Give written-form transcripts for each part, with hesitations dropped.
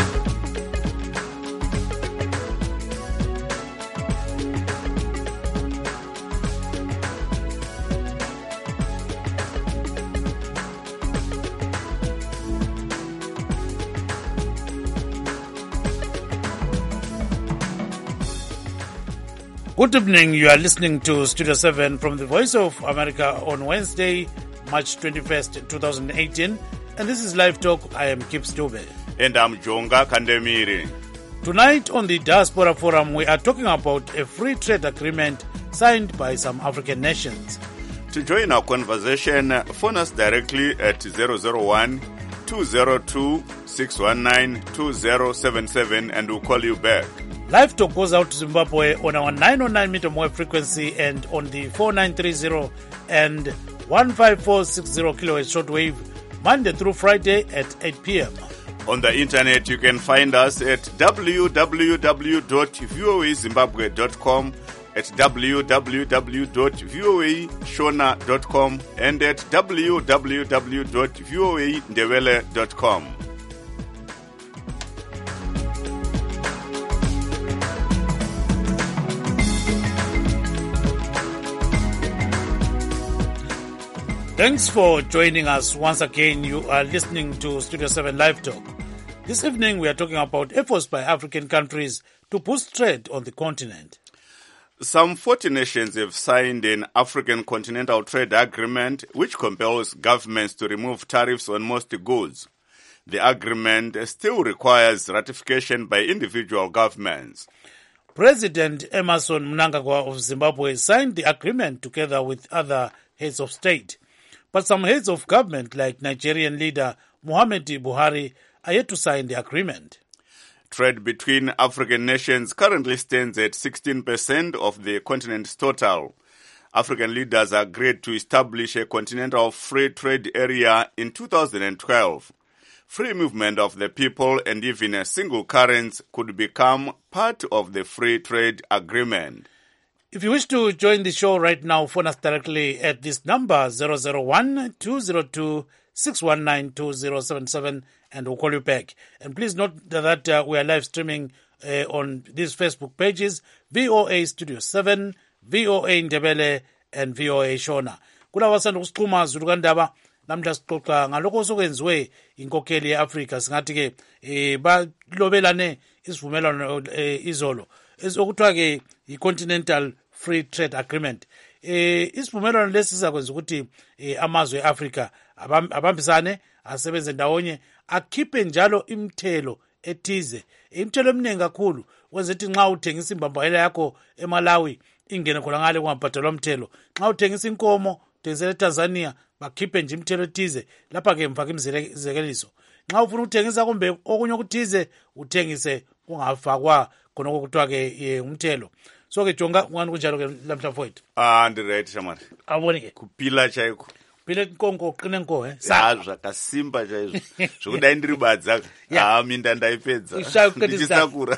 Good evening. You are listening to Studio 7 from the Voice of America on Wednesday, March 21st, 2018. And this is Live Talk. I am Kip Stube. And I'm Jonga Kandemiri. Tonight on the Diaspora Forum, we are talking about a free trade agreement signed by some African nations. To join our conversation, phone us directly at 001-202-619-2077 and we'll call you back. Live Talk goes out to Zimbabwe on our 909 medium wave frequency and on the 4930 and 15460 kilohertz shortwave, Monday through Friday at 8 p.m. On the internet, you can find us at www.voazimbabwe.com, at www.voashona.com, and at www.voandebele.com. Thanks for joining us once again. You are listening to Studio 7 Live Talk. This evening we are talking about efforts by African countries to boost trade on the continent. Some 40 nations have signed an African Continental Trade Agreement which compels governments to remove tariffs on most goods. The agreement still requires ratification by individual governments. President Emmerson Mnangagwa of Zimbabwe signed the agreement together with other heads of state. But some heads of government, like Nigerian leader Muhammadu Buhari, are yet to sign the agreement. Trade between African nations currently stands at 16% of the continent's total. African leaders agreed to establish a continental free trade area in 2012. Free movement of the people and even a single currency could become part of the free trade agreement. If you wish to join the show right now, phone us directly at this number 001-202-619-2077 and we'll call you back. And please note that we are live streaming on these Facebook pages, VOA Studio 7, VOA Ndebele and VOA Shona. Kulawasanda usichuma Zulukandaba namhla sixoxa ngalokho osokwenziwe inkokheli yeAfrika singathi ke balobelane isivumelwano izolo okuthiwa ke i-Continental Free Trade Agreement. Isivumelwano lesi sizakwenza ukuthi amazwe eAfrika abambisane asebenze ndawonye akhiphe njalo imithelo ethize. Imithelo eminingi kakhulu kwenza ukuthi nxa uthengisa imbambahela yakho eMalawi ingene khona ngale kungabhadalwa umthelo. Nxa uthengisa inkomo uthengisela eTanzania bakhiphe nje imithelo ethize. Lapha ke mfaka imizekeliso. Nxa ufuna ukuthengisa kumbe okunye okuthize uthengise kungafakwa khona okuthiwa ke umthelo. So ke Jonga ngani kunjalo ke lamhla mfowethu? Ndi-right shamari. Awubone ke kupila chaiko. Phile inkonko qine inko zvakasimba chaizvo zvokudai ndiri badza minda ndaipedza ndichisakura.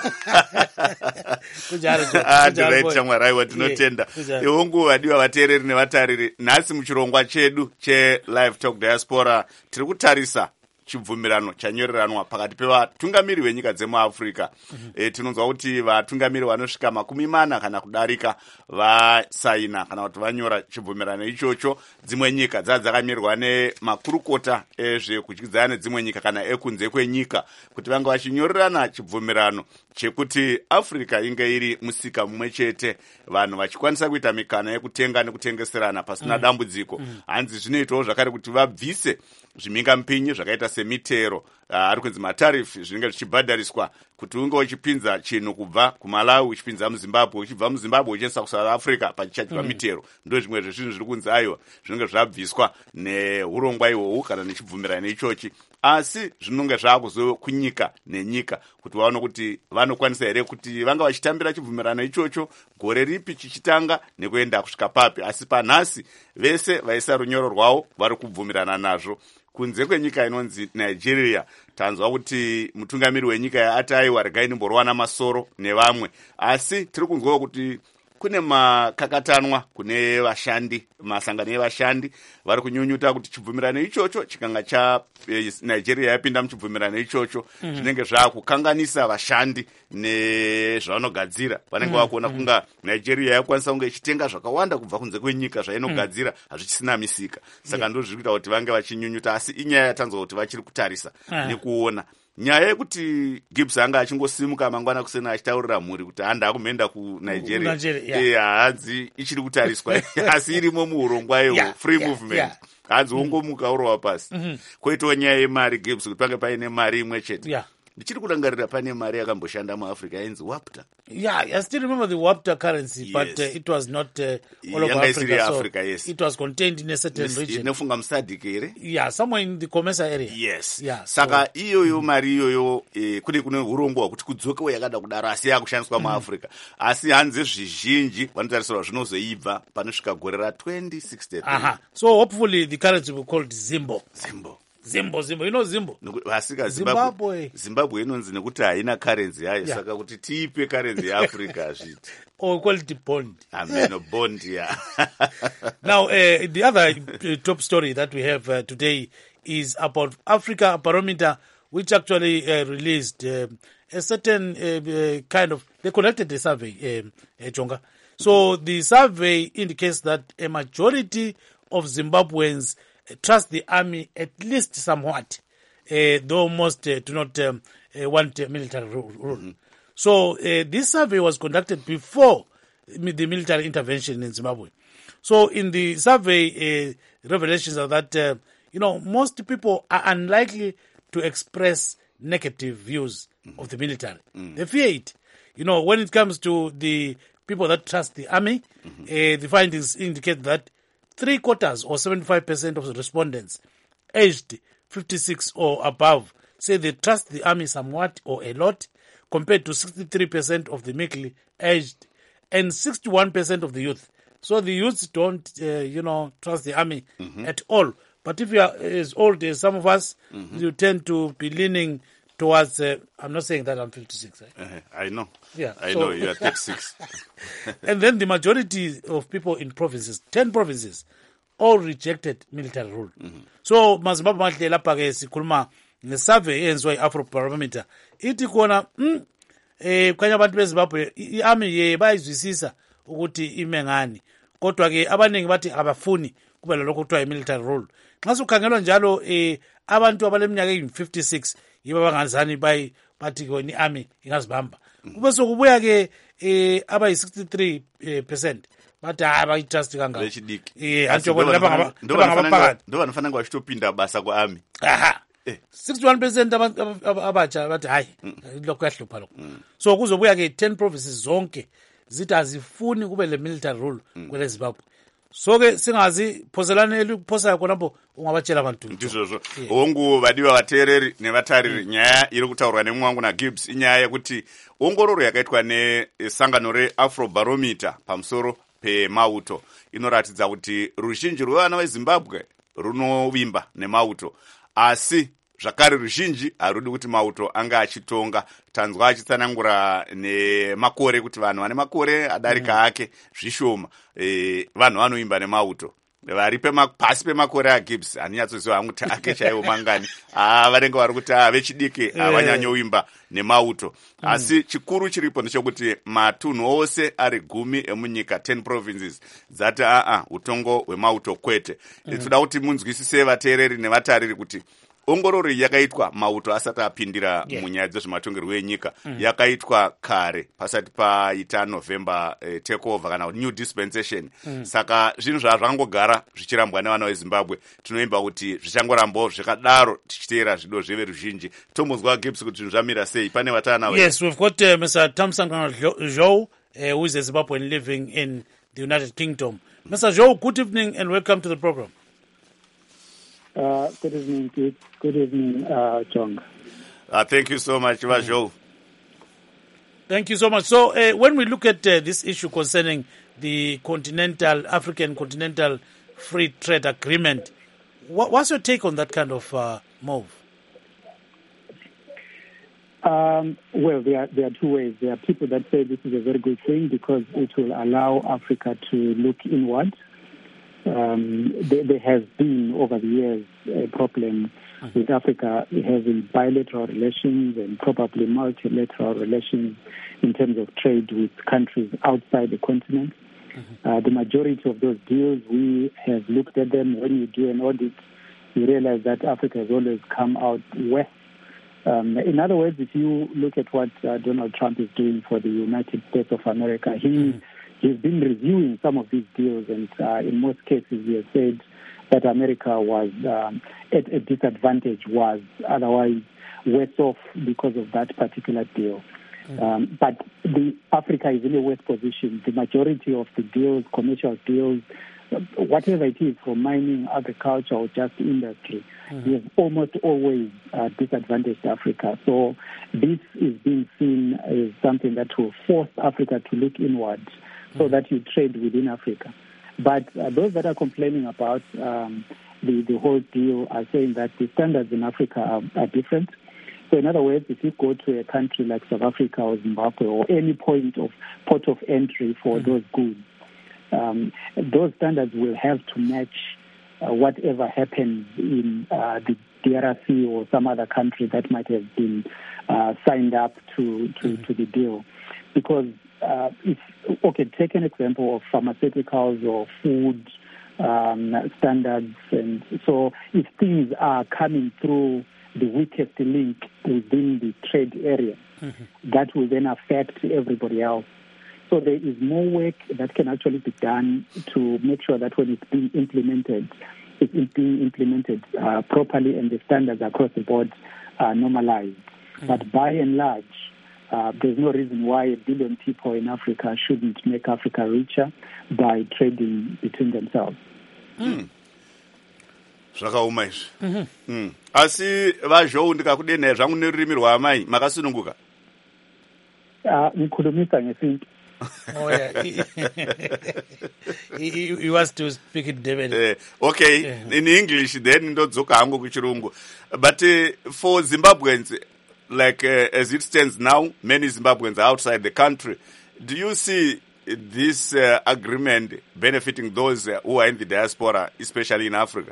Ndi-right shamwari aiwa tinotenda. Ihongu vadiwa vateereri nevatariri, nhasi muchirongwa chedu che-Live Talk Diaspora tiri kutarisa chibvumirano chanyoreranwa pakati pevatungamiri venyika dzemuAfrica. Tinonzwa kuti vatungamiri vanosvika 40 kana kudarika vasaina kana kuti vanyora chibvumirano ichocho. Dzimwe nyika dzakamirwa nemakurukota ezvekudyidzana nedzimwe nyika kana ekunze kwenyika kuti vanga vachinyorerana chibvumirano chekuti Africa inge iri musika mumwe chete, vanhu vachikwanisa kuita mikana yekutenga nekutengeserana pasina dambudziko. Hanzi zvinoitawo zvakare kuti vabvise zvimhingamupinyi zvakaita semitero ari kunzi matarifu zvinenge zvichibhadhariswa kuti unge uchipinza chinhu kubva kuMalawi uchipinza muZimbabwe, uchibva muZimbabwe uchiendesa kuSouth Africa pachichadyiwa mitero. Ndo zvimwe zvezvinhu zviri kunzi aiwa zvinenge zvabviswa neurongwa ihwohwu kana nechibvumirano ichochi. Asi zvinonge zvaakuzo kunyika nenyika kuti vaone kuti vanokwanisa here kuti vanga vachitambira chibvumirano ichocho gore ripi chichitanga nekuenda kusvika papi. Asi panhasi vese vaisa runyoro rwavo vari kubvumirana nazvo. Kunze kwenyika inonzi Nigeria tanzwa kuti mutungamiri wenyika ati aiwa regai ndimborwana masoro nevamwe, asi tiri kunzwawo kuti kune makakatanwa kune vashandi, masangano evashandi vari kunyunyuta kuti chibvumirano ichocho chikanga Nigeria yapinda muchibvumirano ichocho zvinenge zvakukanganisa vashandi nezvavanogadzira. Vanenge vakuona kunga Nigeria yakwanisa kunge ichitenga zvakawanda kubva kunze kwenyika zvainogadzira hazvichisina misika. Saka ndo zviri kuita kuti vange vachinyunyuta, asi inyaya yatanzwa kuti vachiri kutarisa nekuona. Nyaya yekuti Gibbs anga achingosimuka mangwana kusena achitaurira mhuri kuti handa akumenda kuNigeria, hanzi ichiri kutariswa asi irimo muurongwa free movement. Hanzi wongomuka urova pasi. Koitawo nyaya yemari Gibbs kuti pange paine mari imwe chete. Ndichiri kurangarira pane mari yakamboshanda muAfrica yainzi WAPTA. I still remember the WAPTA currency, but it was not all over Africa, so it was contained in a certain region. Nefunga muSADC ere? Somewhere in the Comesa area. Saka iyoyo mari iyoyo kune urongwa hwekuti kudzokewo yakada kudaro asi yakushandiswa muAfrica. Asi hanzi zvizhinji vanotarisirwa zvinozoibva panosvika gore ra2063. So hopefully the currency will be called Zimbo. You know Zimbo? Vasika Zimbabwe inonzi nekuti haina currency yayo, saka kuti tiipe currency yaAfrica zviti. Or call it bond. Amen, bond, Now, the other top story that we have today is about Africa Barometer, which actually released a certain kind of, they conducted a survey, Jonga. So the survey indicates that a majority of Zimbabweans trust the army at least somewhat, though most do not want military rule. So this survey was conducted before the military intervention in Zimbabwe. So in the survey, revelations are that, most people are unlikely to express negative views of the military. They fear it. When it comes to the people that trust the army, the findings indicate that 3/4 or 75% of the respondents aged 56 or above say they trust the army somewhat or a lot, compared to 63% of the middle aged and 61% of the youth. So the youths don't, trust the army at all. But if you are as old as some of us, you tend to be leaning towards, I'm not saying that I'm 56. I know. I know you are 36. And then the majority of people in provinces, 10 provinces, all rejected military rule. So mazimbabwe mahle lapha ke sikhuluma ngesurvey eyenziwa iAfro Barometer ithi khona kanye abantu beZimbabwe iarmy bayizwisisa ukuthi ime ngani, kodwa ke abaningi bathi abafuni kube lokho kuthiwa imilitary rule. Nxa sukhangelwa njalo abantu abaleminyaka eyi56 yibo bangazani bathi ke iarmy ingazibamba. Kube sokubuya ke abayi63% bathi abayitrust kangaka. Antobona lapha ngabaphakathi. Ndo vanofana ngwachitopinda basa kuarmy. 61% abatsha bathi hayi lokho yahlupha lokho. So kuzobuya ke 10 provinces zonke zithi azifuni kube le military rule kwele Zimbabwe. So ke singazi phoselane eliphosayo khonapho ungabatshela abantu. Ndizvo hongu vadiwa vateereri nevatariri, nyaya iri kutaurwa nemwangu naGibbs inyaya yekuti ongororo yakaitwa nesangano reAfro Barometer pamusoro pemauto inoratidza kuti ruzhinji rwevana veZimbabwe runovimba nemauto, asi zvakare ruzhinji harudi kuti mauto anga achitonga. Tanzwa achitsanangura nemakore kuti vanhu vane makore adarika ake zvishoma, vanhu vanoimba nemauto. Vari pasi pemakore aGibbs haninyatsoziva hangu kuti ake chaiwo mangani, vanenge vari kuti vechidiki havanyanyoimba nemauto. Asi chikuru chiripo ndechekuti matunhu ose ari 10 emunyika 10 provinces dzati utongo hwemauto kwete. Toda kuti munzwisise vateereri nevatariri kuti ongororo yakaitwa mauto asati apindira munyaya dzezvematongerwo enyika, yakaitwa kare pasati paita November takeover kana new dispensation. Saka zvinhu zvazvangogara zvichirambwa nevana veZimbabwe, tinoimba kuti zvichangorambawo zvakadaro tichiteera zvido zveve ruzhinji. Tombonzwa Gibbs kuti zvinhu zvamira sei pane vatana. Yes, we've got Mr. Thamsanqana Zhou, who is a Zimbabwean living in the United Kingdom. Mr. Zhou, good evening and welcome to the program. Good evening, Pete. Good evening, John. Thank you so much, Vajo. Thank you so much. So when we look at this issue concerning the African Continental Free Trade Agreement, what's your take on that kind of move? Well, there are two ways. There are people that say this is a very good thing because it will allow Africa to look inward. There has been, over the years, a problem with Africa having bilateral relations and probably multilateral relations in terms of trade with countries outside the continent. The majority of those deals, we have looked at them. When you do an audit, you realize that Africa has always come out west. In other words, if you look at what Donald Trump is doing for the United States of America, he's been reviewing some of these deals, and in most cases he has said that America was at a disadvantage, was otherwise worse off because of that particular deal. But Africa is in a worse position. The majority of the deals, commercial deals, whatever it is, from mining, agriculture, or just industry, we have almost always disadvantaged Africa. So this is being seen as something that will force Africa to look inward so that you trade within Africa. But those that are complaining about the whole deal are saying that the standards in Africa are different. So in other words, if you go to a country like South Africa or Zimbabwe or any port of entry for those goods, those standards will have to match whatever happens in the DRC or some other country that might have been signed up to the deal. Because take an example of pharmaceuticals or food standards, and so if things are coming through the weakest link within the trade area, that will then affect everybody else. So there is more work that can actually be done to make sure that when it's being implemented, properly and the standards across the board are normalized. But by and large, there's no reason why 1 billion people in Africa shouldn't make Africa richer by trading between themselves. Zvakauma izvi. Asi vazhou ndikakudena zvangu nerurimi rwaamai makasununguka. Mukhulumisa ngesintu. Oh yeah, he wants to speak in Durban. Okay, in English then ndodzoka hangu kuchirungu. But for Zimbabweans, like as it stands now, many Zimbabweans are outside the country. Do you see this agreement benefiting those who are in the diaspora, especially in Africa?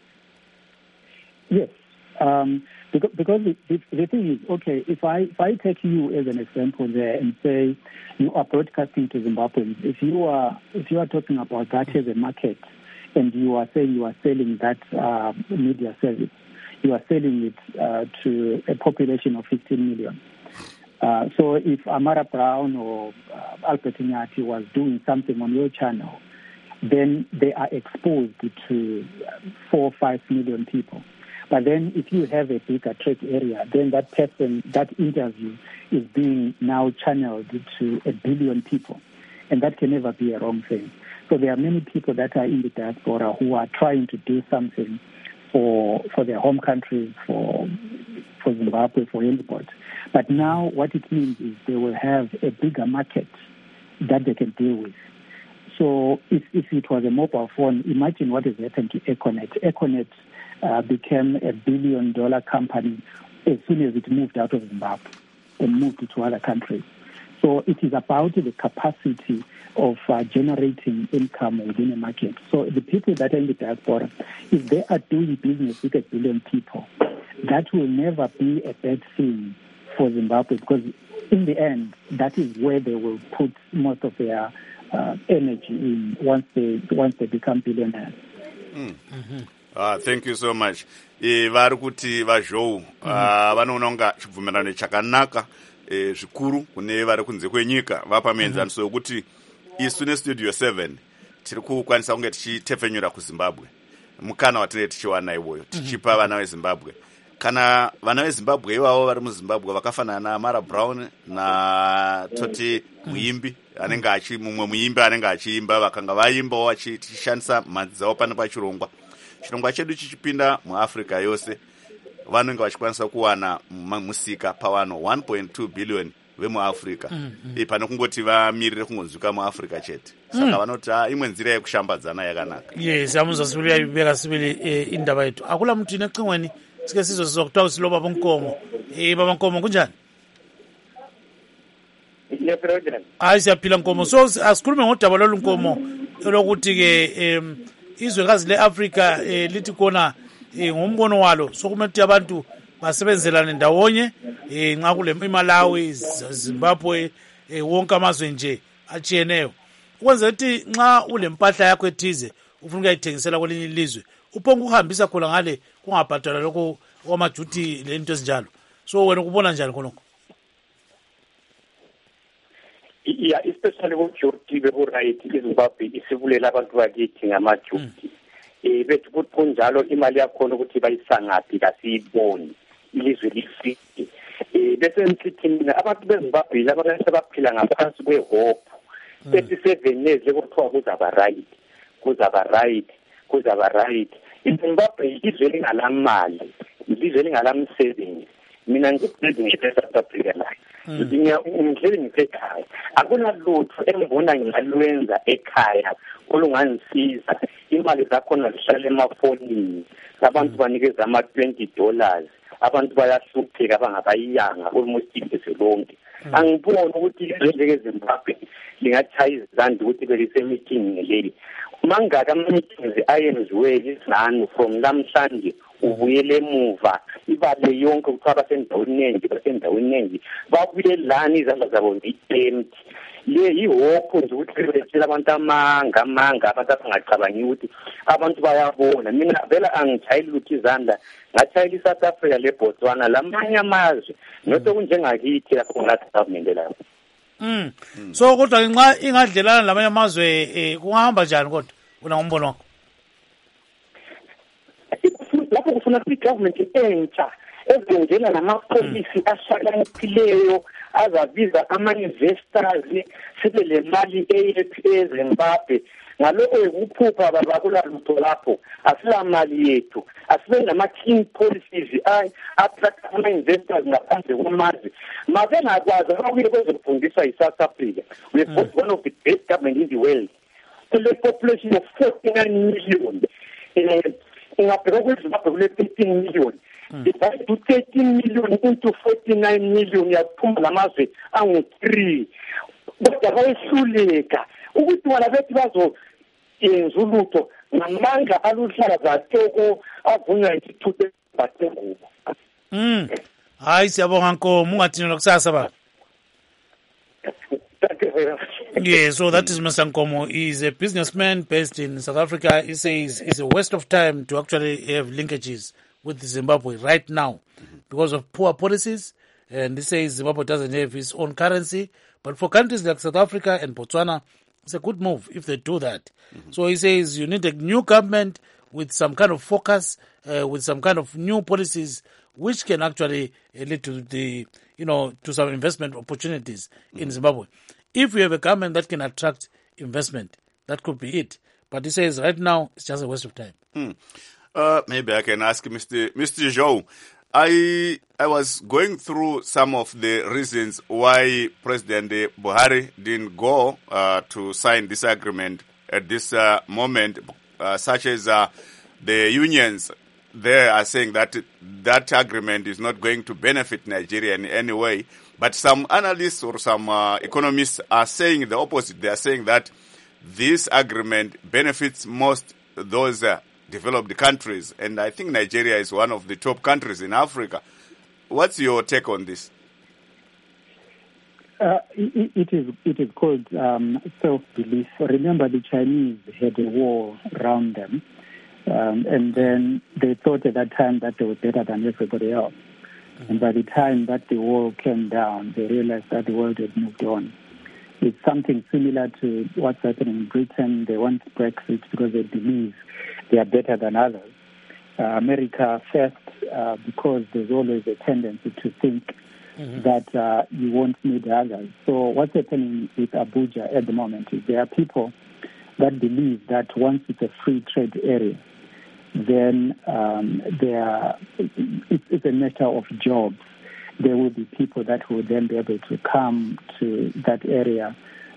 Yes, because the thing is, okay, if I take you as an example there and say you are broadcasting to Zimbabweans, if you are talking about that as a market, and you are saying you are selling that media service, you are selling it to a population of 15 million. So if Amara Brown or Albert Nyati was doing something on your channel, then they are exposed to 4 or 5 million people. But then if you have a bigger trade area, then that person, that interview is being now channeled to 1 billion people. And that can never be a wrong thing. So there are many people that are in the diaspora who are trying to do something for their home countries, for Zimbabwe, for anybody. But now what it means is they will have a bigger market that they can deal with. So if it was a mobile phone, imagine what has happened to Econet. Econet became $1 billion company as soon as it moved out of Zimbabwe and moved to other countries. So it is about the capacity of generating income within a market. So the people that are in the diaspora, if they are doing business with 1 billion people, that will never be a bad thing for Zimbabwe, because in the end, that is where they will put most of their energy in once they become billionaires. Thank you so much. Vari kuti vazhou vanoona kunga chibvumirano chakanaka zvikuru kune vari kunze kwenyika vapamenzaniso yokuti isu nestudio 7 tiri kukwanisa kunge tichitefenyura kuZimbabwe. Mukana watiri tichiwana iwoyo tichipa vana veZimbabwe. Kana vana veZimbabwe ivavo vari muZimbabwe vakafanana naMara Brown natoti muimbi anenge mumwe muimbi anenge achiimba vakanga vaimbawo vachishandisa mhanzi dzavo pane pachirongwa. Chirongwa chedu chichipinda muAfrica yose vanenge vachikwanisa kuwana musika pavano 1.2 billion vemuAfrica. Pane kungoti vamirire kungonzwika muAfrica chete. Saka vanoti imwe nzira yekushambadzana yakanaka. Yes, amuzasibili yabibeka sibili indaba yethu. Akula mntu inecingweni sike sizozwa kuthiwa usiloba bonkomo. Baba Nkomo kunjani? hayi siyaphila Nkomo. So asikhulume ngodaba lolu Nkomo lokuthi-ke izwekazi le-Afrika lithi khona ngombono walo sokumele ukuthi abantu basebenzelane ndawonye nxa kule iMalawi, Zimbabwe, wonke amazwe nje atshiyeneyo, ukwenzela ukuthi nxa ulempahla yakho ethize ufuna ukuyayithengisela kwelinye ilizwe uphonga ukuhambisa khona ngale kungabhadalwa lokho kwamaduty lento ezinjalo. So wena ukubona njani khonokho? Yeah, especially kujuti beku-right iZimbabwe isibulela abantu bakithi ngamajuti. Bethi ukuthi kunjalo imali yakhona ukuthi bayisangaphi kasiyiboni ilizwe lifike. Bese ngithi mina abantu beZimbabwe abantu abaphila ngaphansi kwehope 37 years lekuthiwa kuzaba right. iZimbabwe ilizwe lingalamali, ilizwe elingalamsebenzi. Mina ngithi ngiseSouth Africa la. Ngihleli ngisekhaya. Akunalutho engibona ngingalwenza ekhaya olungangisiza. Imali zakhona zihlala emafonini. Abantu banikeza ama$20. Abantu bayahlupheka abangabayanga almost ilizwe lonke. Angiboni ukuthi ilizwe leZimbabwe lingathaya izandla ukuthi belisemeeting leli. Mangaka ama-meetings ayenziwe izanu from namhlanje ubuyele emuva ibale yonke kuthiwa basendaweni nengi babuye lana izandla zabo zi-empty. Le yihope nje ukuthi betshela abantu amanga abantu abangacabangi ukuthi abantu bayabona. Mina vele angitshayeli ukuthi izandla ngatshayela iSouth Africa leBotswana lamanye amazwe not okunjengakithi lapho ngathi government lapho. So kodwa nxa ingadlelana lamanye amazwe kungahamba njani kodwa una ngombono wakho? Lapho kufuna i-government entsha ezongena namapolisi ahlakaniphileyo azabiza ama-investors sibe le mali eZimbabwe. Ngalokho ukuphupha babakula lutho lapho asila mali yethu asibe nama-clean policies attract ama-investors ngaphandle kwamazwe. Mabengakwazi abakuye bezofundiswa yiSouth Africa. We have got one of the best government in the world. The population of 49 million. Ingabheka kweZimbabwe kule 15 million. If I do 13 million into 49 million yaphuma namazwe angu-3. Kodwa bayehluleka ukuthi wona bethi bazoyenza ulutho ngamandla aluhlaza toko avunywa yisithuthe bathengubo. Hayi siyabonga Nkomo, ungathini lokusasa baba. Yeah, so that is Mr. Nkomo. He's a businessman based in South Africa. He says it's a waste of time to actually have linkages with Zimbabwe right now because of poor policies. And he says Zimbabwe doesn't have its own currency. But for countries like South Africa and Botswana, it's a good move if they do that. So he says you need a new government with some kind of focus, with some kind of new policies, which can actually lead to to some investment opportunities in Zimbabwe. If we have a government that can attract investment, that could be it. But he says right now it's just a waste of time. Maybe I can ask Mr. Joe. I was going through some of the reasons why President Buhari didn't go to sign this agreement at this moment, such as the unions. They are saying that that agreement is not going to benefit Nigeria in any way. But some analysts or some economists are saying the opposite. They are saying that this agreement benefits most those developed countries. And I think Nigeria is one of the top countries in Africa. What's your take on this? It is called self-belief. Remember, the Chinese had a war around them. And then they thought at that time that they were better than everybody else. And by the time that the wall came down, they realized that the world had moved on. It's something similar to what's happening in Britain. They want Brexit because they believe they are better than others. America first, because there's always a tendency to think that you won't need others. So what's happening with Abuja at the moment is there are people that believe that once it's a free trade area, then it's a matter of jobs. There will be people that will then be able to come to that area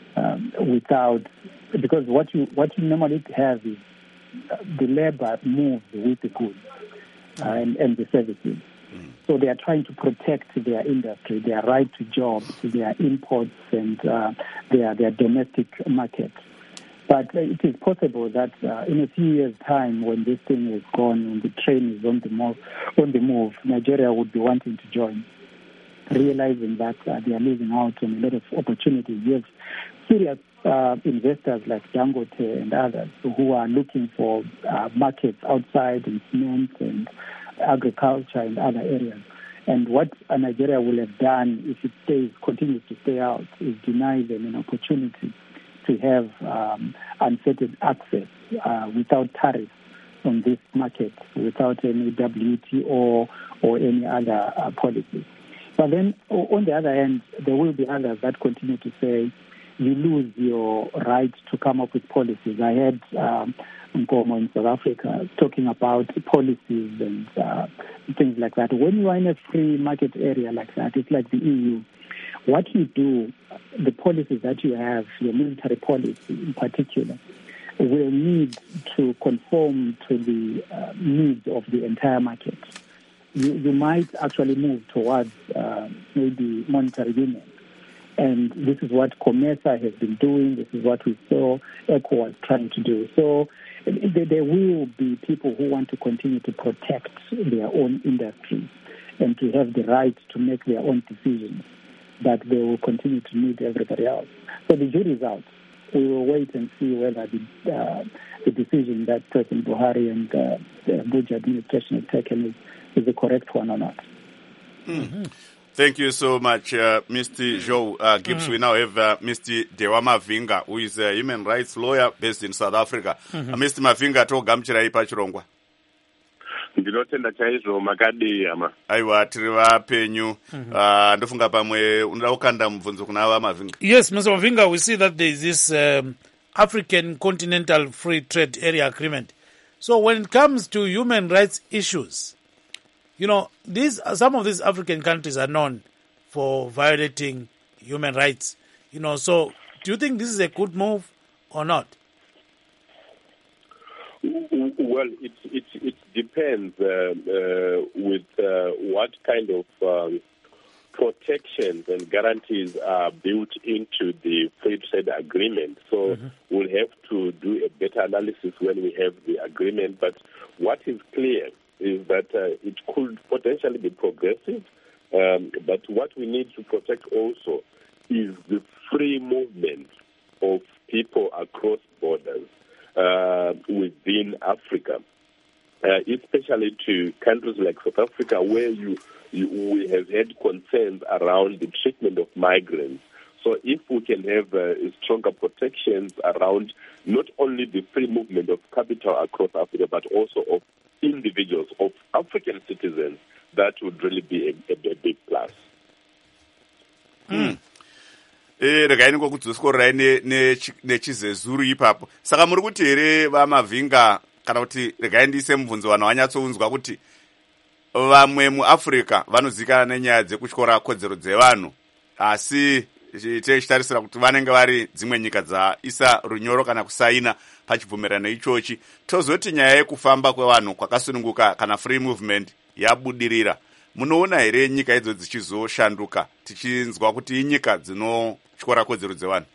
because what you normally have is the labor moves with the goods and the services. So they are trying to protect their industry, their right to jobs, their imports, and their domestic market. But it is possible that in a few years' time, when this thing is gone and the train is on the move, Nigeria would be wanting to join, realizing that they are losing out on a lot of opportunities. You have serious investors like Dangote and others who are looking for markets outside in cement and agriculture and other areas. And what Nigeria will have done if it continues to stay out is deny them an opportunity to have unfettered access without tariffs on this market, without any WTO or any other policies. But then, on the other hand, there will be others that continue to say, you lose your right to come up with policies. I heard Nkomo in South Africa talking about policies and things like that. When you are in a free market area like that, it's like the EU. What you do, the policies that you have, your military policy in particular, will need to conform to the needs of the entire market. You might actually move towards maybe monetary union. And this is what COMESA has been doing. This is what we saw ECOWAS trying to do. So there will be people who want to continue to protect their own industries and to have the right to make their own decisions, but they will continue to need everybody else. So the jury is out. We will wait and see whether the decision that President Buhari and the Abuja administration have taken is the correct one or not. Mm-hmm. Thank you so much, Mr. Joe Gibbs. We now have Mr. Dewa Mavinga, who is a human rights lawyer based in South Africa. Mr. Mavinga, togamuchirai pachirongwa. Ndinotenda chaizvo makadi ama. Aiwa, tiri vapenyu. Ndofunga pamwe unoda kukanda mubvunzo kuna ava Mavinga. Yes, Mr. Mavinga, we see that there is this African Continental Free Trade Area Agreement. So when it comes to human rights issues, you know, some of these African countries are known for violating human rights. You know, so do you think this is a good move or not? Well, it depends with what kind of protections and guarantees are built into the free trade agreement. So we'll have to do a better analysis when we have the agreement. But what is clear is that it could potentially be progressive, but what we need to protect also is the free movement of people across borders within Africa, especially to countries like South Africa, where we have had concerns around the treatment of migrants. So if we can have stronger protections around not only the free movement of capital across Africa, but also of individuals, of African citizens, that would really be a big plus. Regai ngokudzosikorai nechizezuru ipapo. Saka muri kuti here vaMavinga kana kuti regai ndiise mubvunzo vanhu vanyatsounzwa kuti vamwe muAfrica vanozivikanwa nenyaya dzekutyora kodzero dzevanhu, asi tichitarisira kuti vanenge vari dzimwe nyika dzaisa runyoro kana kusaina pachibvumirano ichochi. Tozoti nyaya yekufamba kwevanhu kwakasununguka kana free movement yabudirira, munoona here nyika idzo dzichizoshanduka tichinzwa kuti inyika dzinotyora kodzero dzevanhu?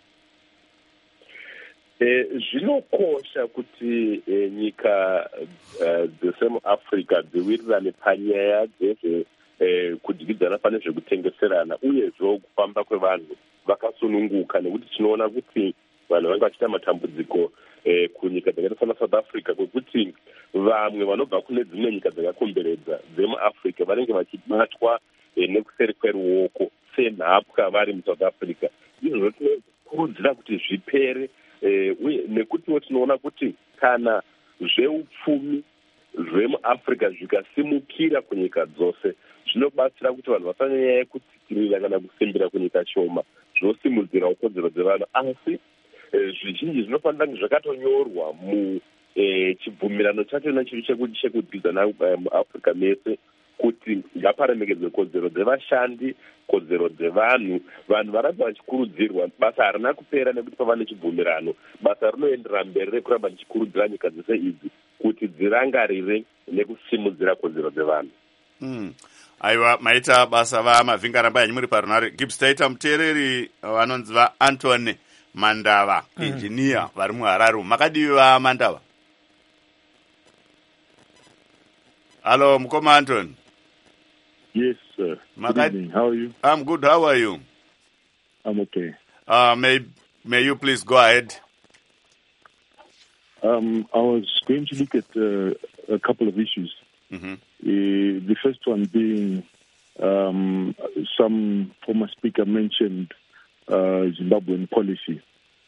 Zvinokosha kuti nyika dzesemuAfrica dziwirirane panyaya kudyidzana pane zvekutengeserana uyezvo kufamba kwevanhu vakasununguka, nekuti tinoona kuti vanhu vange vachiita matambudziko kunyika dzakaita sana South Africa, kwekuti vamwe vanobva kune dzimwe nyika dzakakomberedza dzemuAfrica vanenge vachibatwa nekuseri kweruoko senhapwa vari muSouth Africa. Izvozvo tinokurudzira kuti zvipere, uye nekutiwo tinoona kuti kana zveupfumi zvemuAfrica zvikasimukira kunyika dzose, zvinobatsira kuti vanhu vasanyanya yekutsikirira kana kusimbira kunyika shoma, zvinosimudzira kodzero dzevanhu. Asi zvizhinji zvinofanira kunge zvakatonyorwa muchibvumirano chachona chiri chekudyidzana muAfrica mese, kuti ngaparemekedzwe kodzero dzevashandi, kodzero dzevanhu. Vanhu varamba vachikurudzirwa, basa harina kupera nekuti pava nechibvumirano, basa rinoendera mberi rekuramba richikurudzira nyika dzese idzi kuti dzirangarire nekusimudzira kodzero dzevanhu. aiwa maita basa vamavhingaramba yanyu muri parunare Gibbs. Taita muteereri vanonzi vaAntony Mandava, engineer vari muHarare. Makadivi vaMandava? Hello, Mukoma Anton. Yes, sir. Good evening. How are you? I'm good. How are you? I'm okay. May you please go ahead? I was going to look at a couple of issues. Mm-hmm. The first one being some former speaker mentioned Zimbabwean policy.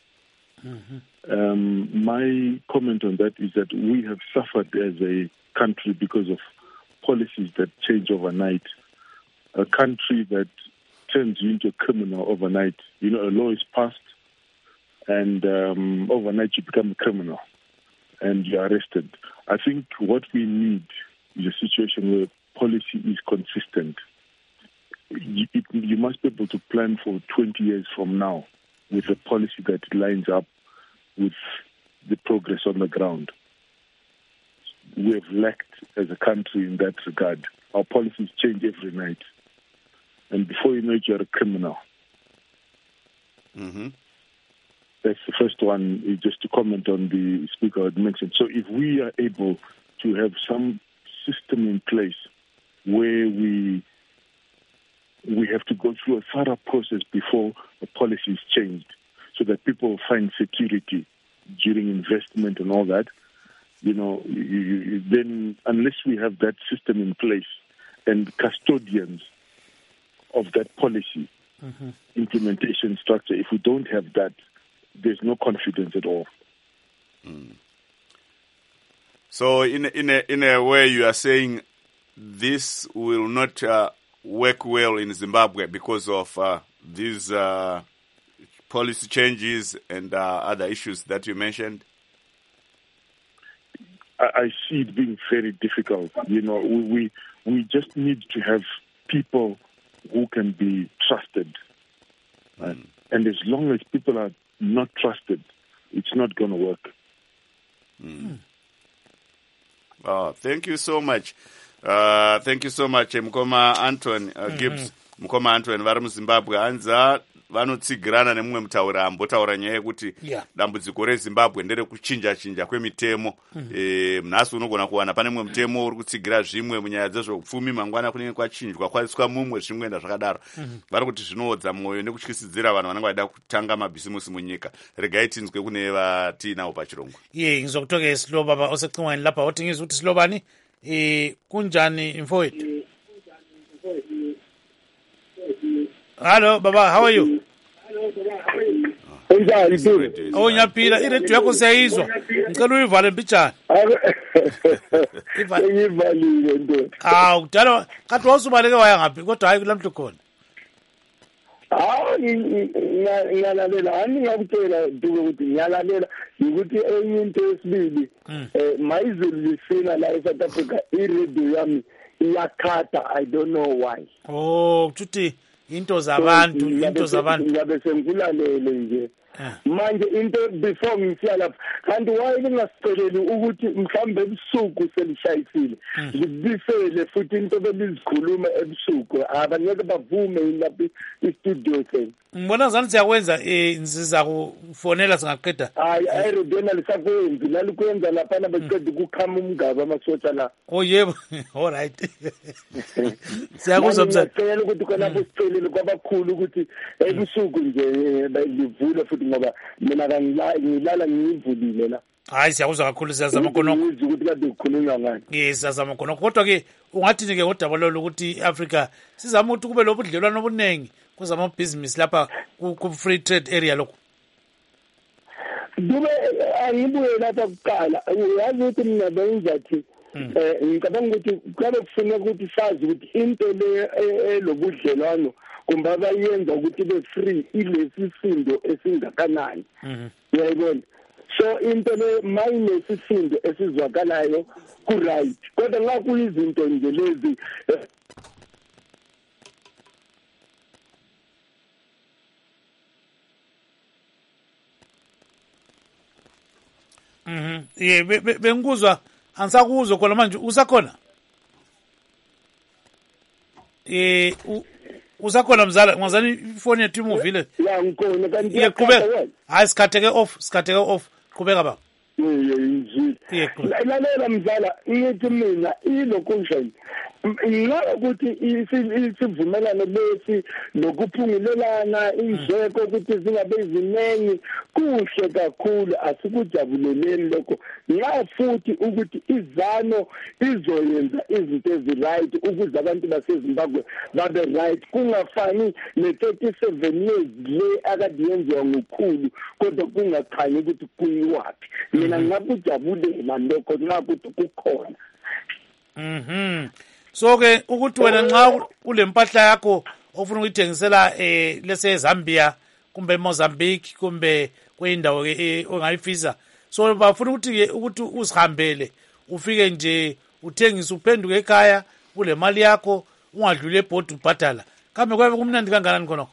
Mm-hmm. My comment on that is that we have suffered as a country because of policies that change overnight. A country that turns you into a criminal overnight. You know, a law is passed and overnight you become a criminal and you're arrested. I think what we need is a situation where policy is consistent. You must be able to plan for 20 years from now with a policy that lines up with the progress on the ground. We have lacked as a country in that regard. Our policies change every night. And before you know it, you're a criminal. Mm-hmm. That's the first one, is just to comment on the speaker had mentioned. So if we are able to have some system in place where we have to go through a thorough process before a policy is changed so that people find security during investment and all that, you know, then unless we have that system in place and custodians of that policy implementation structure, if we don't have that, there's no confidence at all. Mm. So in a way you are saying this will not work well in Zimbabwe because of these policy changes and other issues that you mentioned? I see it being very difficult. You know, we just need to have people who can be trusted. And as long as people are not trusted, it's not going to work. Oh, thank you so much. Thank you so much, Mukoma Anton Gibbs. Mukoma Anton vari muZimbabwe. Anza vanotsigirana nemumwe mutauri ambotaura nyaya yekuti dambudziko reZimbabwe nderekuchinja kwemitemo. Nhasi unogona kuwana pane mumwe mutemo uri kutsigira zvimwe munyaya dzezveupfumi, mangwana kunenge kwachinjwa kwaiswa mumwe zvimwe zvakadaro. Vari kuti zvinoodza mwoyo nekutyisidzira vanhu vanenge vachida kutanga mabhisimusi munyika. Regai tinzwe kune vatinawo pachirongwa. Ngizokutoke Silo baba osecingweni lapha othi ngizwe ukuthi Silo bani kunjani mfowethu? Hello, Baba, how are you? Oh, nyaphila iredio yakho siyayizwa. Ngicela uyivale mbichana. Ngiyivalile ndoda. Udala kathi wasubaleke waya ngaphi kodwa hayi kulamhla khona. Ngiyalalela ngiyakutshela duke ukuthi ngiyalalela ukuthi enye into esibili mayizulu lisina la eSouth Africa iredio yami iyakhatha, I don't know why. Uthi into zabantu ngiyabe sengilalele nje manje into before ngisiya lapha kanti why ngingasiceleli ukuthi mhlambe ebusuku selishayisile ngibisele futhi into belizikhuluma ebusuku abangeke bavume lapha istudio thing. Ngibona ngani siyakwenza nsiza kufonela singaqeda. Hayi iRedena lisakwenzi lalikwenza lapha nabaqeda ukukhama umngaba amasotsha la. Oh yebo, all right. Siyakuzwa mzala. Ngicela ukuthi khona besicelele kwabakhulu ukuthi ebusuku nje bayivule futhi ngoba mina ngilala ngiyivulile la. Hayi siyakuzwa kakhulu, siyazama khonokho. Ukuthi kade ukukhulunywa ngani. Siyazama khonokho kodwa ke ungathi ke kodaba lo ukuthi iAfrica sizama ukuthi kube lobudlelwano obuningi kuzama business lapha ku free trade area lokho. Dube angibuye lapha kuqala uyazi ukuthi mina bengizathi ngicabanga ukuthi kwabe kufuneka ukuthi sazi ukuthi into le lobudlelwano kumbe bayenza ukuthi be free ilesi sindo esingakanani. Uyayibona? So into le mayinesifindo esizwakalayo ku right kodwa ngakuyizinto nje lezi bengikuzwa angisakuzwa khona manje usakhona. usakhona mzala ngazani ifoni yethu imuvile ya ngikhona kanti qhubeka hayi sikhatheke off qhubeka baba lalela mzala ngithi mina ilocation ngicela ukuthi isivumelano lesi nokuphungulelana indleko ukuthi zingabe ziningi kuhle kakhulu asikujabuleleni lokho nxa futhi ukuthi izano izoyenza izinto ezi-right ukuze abantu baseZimbabwe babe right kungafani ne-37 years le akade yenziwa ngukhulu kodwa kungakhanyi ukuthi kuyiwaphi mina ngingakujabulela lokho nxa ukuthi kukhona so ke ukuthi wena nxa kule mpahla yakho ofuna ukuyithengisela lese Zambia kumbe Mozambique kumbe kwindawo ongayifisa so bafuna ukuthi uzihambele ufike nje uthengise uphenduke ekhaya kule mali yakho ungadlule ebhodi ubhadala kambe kwabe kumnandi kangakanani khonokho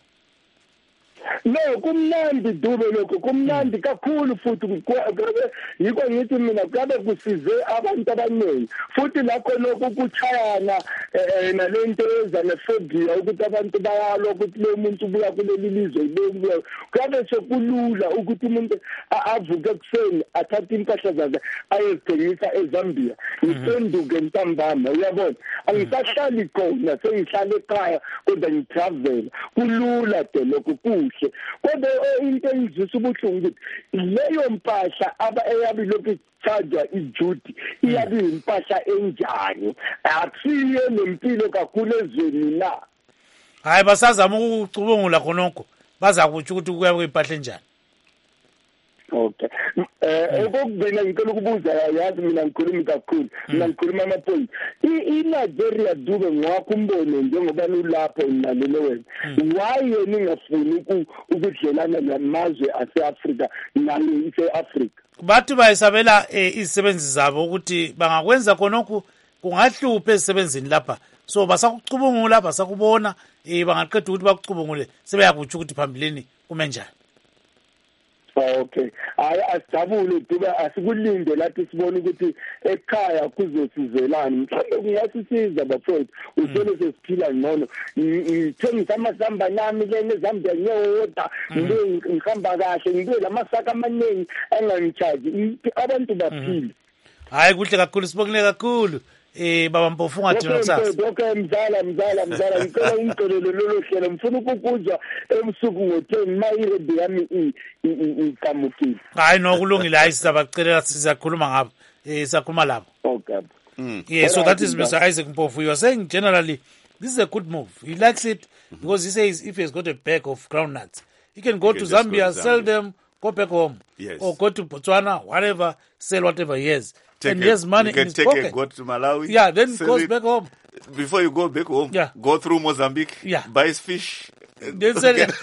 no kumnandi Dube lokho kumnandi kakhulu futhi yiko ngithi mina kabe kusize abantu abaningi futhi lakho lokho kuchayana nalento ezana phobia ukuthi abantu bayalo ukuthi lo muntu ubuya kuleli lizwe lo kabe sekulula ukuthi umuntu avuke kuseni athathe impahla zakhe ayezithengisa eZambia ipenduke ntambama uyabona angisahlali khona sengihlala ekhaya kodwa ngitravel kulula de lokho kuhle kodwa into engizwisa ubuhlungu ukuthi leyo mpahla eyabi lokhu charge iduty iyabi impahla enjani akusiyo nempilo kakhulu ezweni na hayi basazama ukucubungula khonokho baza kuthi ukuthi kuya kwempahla enjani okay ukubena ngicela ukubuza yazi mina ngikhuluma kakhulu mina ngikhuluma amapoint iNigeria Dube ngwakho umbono njengoba ulapho nalele wena why yena ingafuni ukudlelana namazwe aseAfrika nalo iseAfrika bathi bayisabela izisebenzi zabo ukuthi bangakwenza khonokho kungahluphe esebenzini lapha so basakucubungula basakubona bangaqeda ukuthi bakucubungule sebeyakutsho ukuthi phambilini kumenjani okay asijabule Dube asikulinde lathi sibone ukuthi ekhaya kuzosizelana mhlawumbe kungasiza bafowethu uthole sesiphila ngcono ngithengisa amasamba nami lene eZambia ngiyoda ngihamba kahle ngibuye lamasaka amaningi angangicharge abantu baphile hayi kuhle kakhulu sibonile kakhulu baba Mpofu ngathi nokusasa okay mzala ngicela ungicelele lolo hlelo mfuna ukukuzwa ebusuku ngo10 mayiredi yami iqamukile hayi nokulungile hayi sizabacelela sizakhuluma ngabo sizakhuluma labo okay yeah so that is Mr. Isaac Mpofu. You are saying generally this is a good move. He likes it because he says if he's got a bag of groundnuts he can go to Zambia, sell them, go back home, or go to Botswana, whatever, sell whatever he has. And he has money in his pocket. You can go to Malawi. Yeah, then goes back home. Before you go back home, go through Mozambique, buy his fish. That's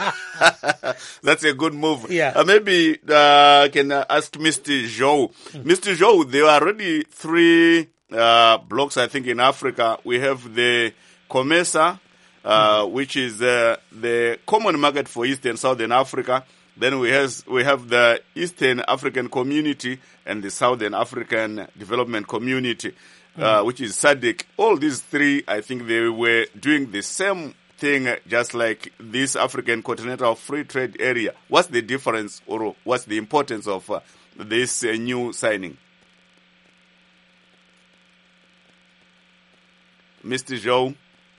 a good move. Yeah. Maybe can ask Mr. Joe. Mr. Joe, there are already 3 blocks, I think, in Africa. We have the COMESA, which is the common market for East and Southern Africa. Then we have the Eastern African Community and the Southern African Development Community, which is SADC. All these 3, I think they were doing the same thing, just like this African Continental Free Trade Area. What's the difference, or what's the importance of this new signing? Mr. Joe?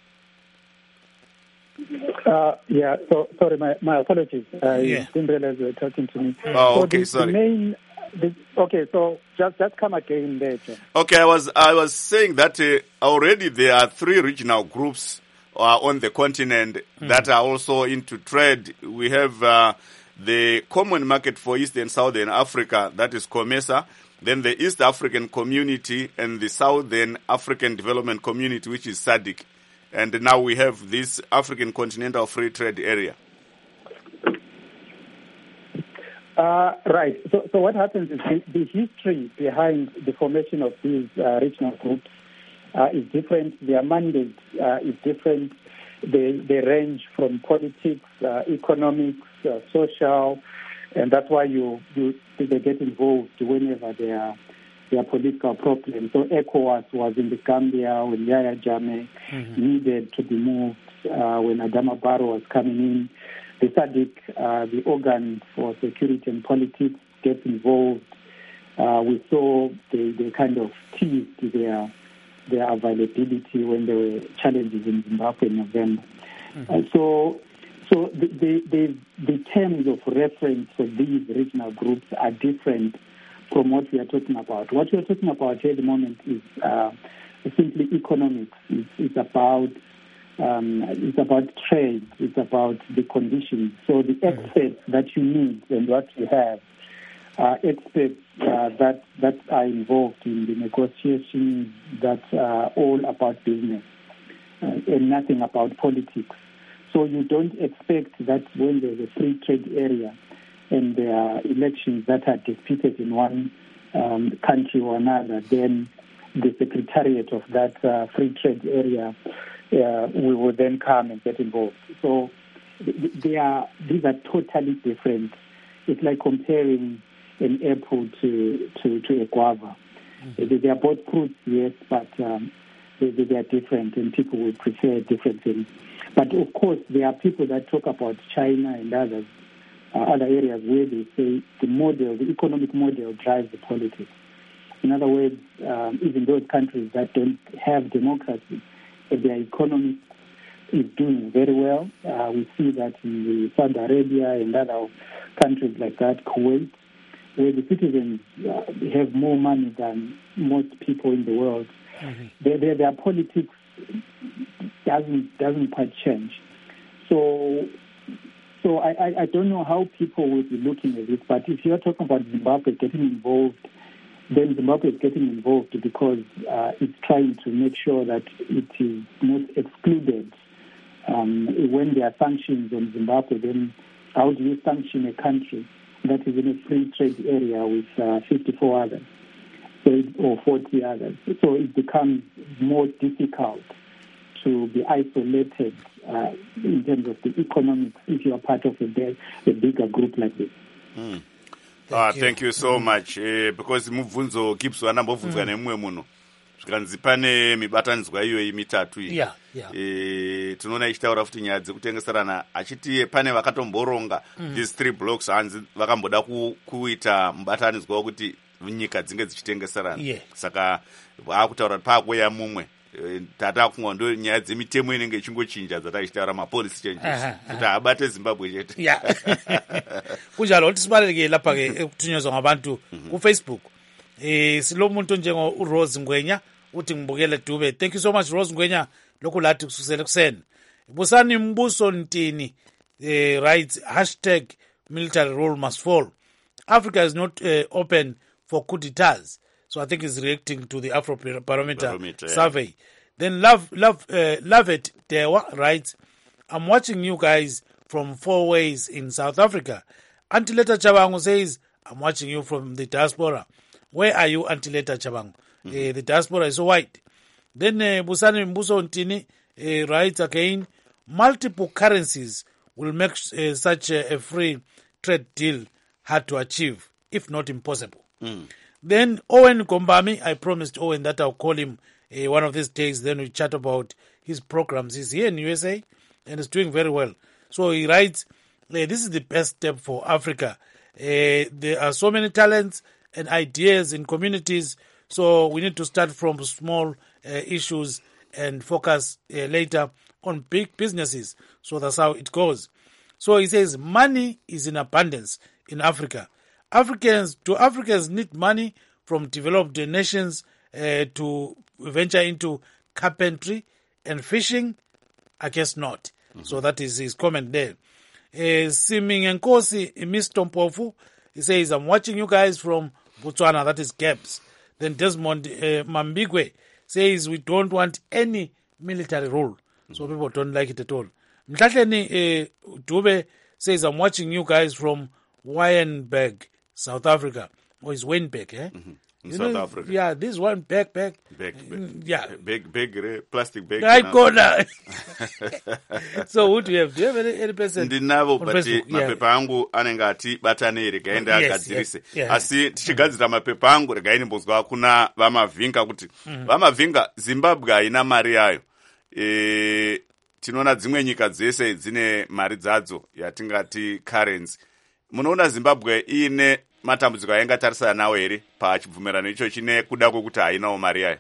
So sorry, my apologies. I didn't realize you were talking to me. Oh, okay, sorry. So just come again there, John. Okay, I was saying that already there are 3 regional groups on the continent that are also into trade. We have the Common Market for East and Southern Africa, that is COMESA. Then the East African Community and the Southern African Development Community, which is SADC. And now we have this African Continental Free Trade Area. Right. So what happens is the history behind the formation of these regional groups is different. Their mandate is different. They range from politics, economics, social, and that's why they get involved whenever there are their political problems. So ECOWAS was in the Gambia when Yahya Jammeh needed to be moved, when Adama Barrow was coming in. The SADC, the organ for security and politics, gets involved. We saw they kind of teased their availability when there were challenges in Zimbabwe in November. So the terms of reference for these regional groups are different from what we are talking about. What we are talking about here at the moment is simply economics. It's about trade. It's about the conditions. So the experts that you need and what you have are experts that are involved in the negotiations that are all about business and nothing about politics. So you don't expect that when there's a free trade area and there are elections that are disputed in one country or another, then the secretariat of that free trade area will then come and get involved. So these are totally different. It's like comparing an apple to a guava. They are both fruits, yes, but they are different, and people will prefer different things. But of course, there are people that talk about China and other areas where they say the economic model drives the politics. In other words, even those countries that don't have democracy, their economy is doing very well. We see that in Saudi Arabia and other countries like that, Kuwait, where the citizens have more money than most people in the world. Their politics doesn't quite change. So I don't know how people will be looking at it, but if you're talking about Zimbabwe getting involved, then Zimbabwe is getting involved because it's trying to make sure that it is not excluded. When there are sanctions on Zimbabwe, then how do you sanction a country that is in a free trade area with 54 others or 40 others? So it becomes more difficult to be isolated in terms of the economics if you are part of a bigger group like this. Thank you so much. Because mubvunzo Gibbs wanambobvunzwa nemumwe muno zvikanzi pane mibatanidzwa iyoyi mitatu iyi. Tinoona ichitaura futi nyaya dzekutengeserana achiti pane vakatomboronga these 3 blocks hanzi vakamboda kuita mubatanidzwa wekuti nyika dzinge dzichitengeserana. Saka akutaura pakuya mumwe tatakumwa ndo nyaya dzemitemo inenge ichingochinja dzataichitaura mapolicy changes kuti abate Zimbabwe chete. Kunjalo tisibaleke lapha ke ekuthunyezwa ngabantu ku Facebook. Silo muntu njengo uRose Ngwenya uthi ngibukele Dube. Thank you so much Rose Ngwenya lokhu lathi kususela kuseni. Busani Mbuso Ntini writes #military rule must fall. Africa is not open for coup d'etats. So I think he's reacting to the Afrobarometer survey. Then Lovet Dewa writes, I'm watching you guys from 4 ways in South Africa. Antileta Chabangu says, I'm watching you from the diaspora. Where are you, Antileta Chabangu? The diaspora is so white. Then Busani Mbuso Ntini writes again, multiple currencies will make such a free trade deal hard to achieve, if not impossible. Then Owen Kombami, I promised Owen that I'll call him one of these days, then we chat about his programs. He's here in USA and is doing very well. So he writes, this is the best step for Africa. There are so many talents and ideas in communities, so we need to start from small issues and focus later on big businesses. So that's how it goes. So he says, money is in abundance in Africa. Africans need money from developed nations to venture into carpentry and fishing. I guess not. So that is his comment there. Siming Nkosi, Mr. Mpofu, he says, I'm watching you guys from Botswana, that is Gabs. Then Desmond Mambigwe says, we don't want any military rule. So people don't like it at all. Mtlatleni Dube says, I'm watching you guys from Wynberg, South Africa. Or is Wynberg, South Africa. Yeah, this one bag. Yeah. Bag, plastic bag. I corner. So who do you have? Do you have any person? Ndinavo, but mapepa angu anenge ati batane regaenda agadzirise. Asi tichigadzira mapepa angu regaini mbozwa kuna vamavhinga kuti vamavhinga Zimbabwe haina mari yayo. Tinoona dzimwe nyika dzese dzine mari dzadzo yatingati currency. Munoona Zimbabwe ine matambudziko aingatarisa nawo here pachibvumirano icho chine kuda kwekuti hainawo mari yayo?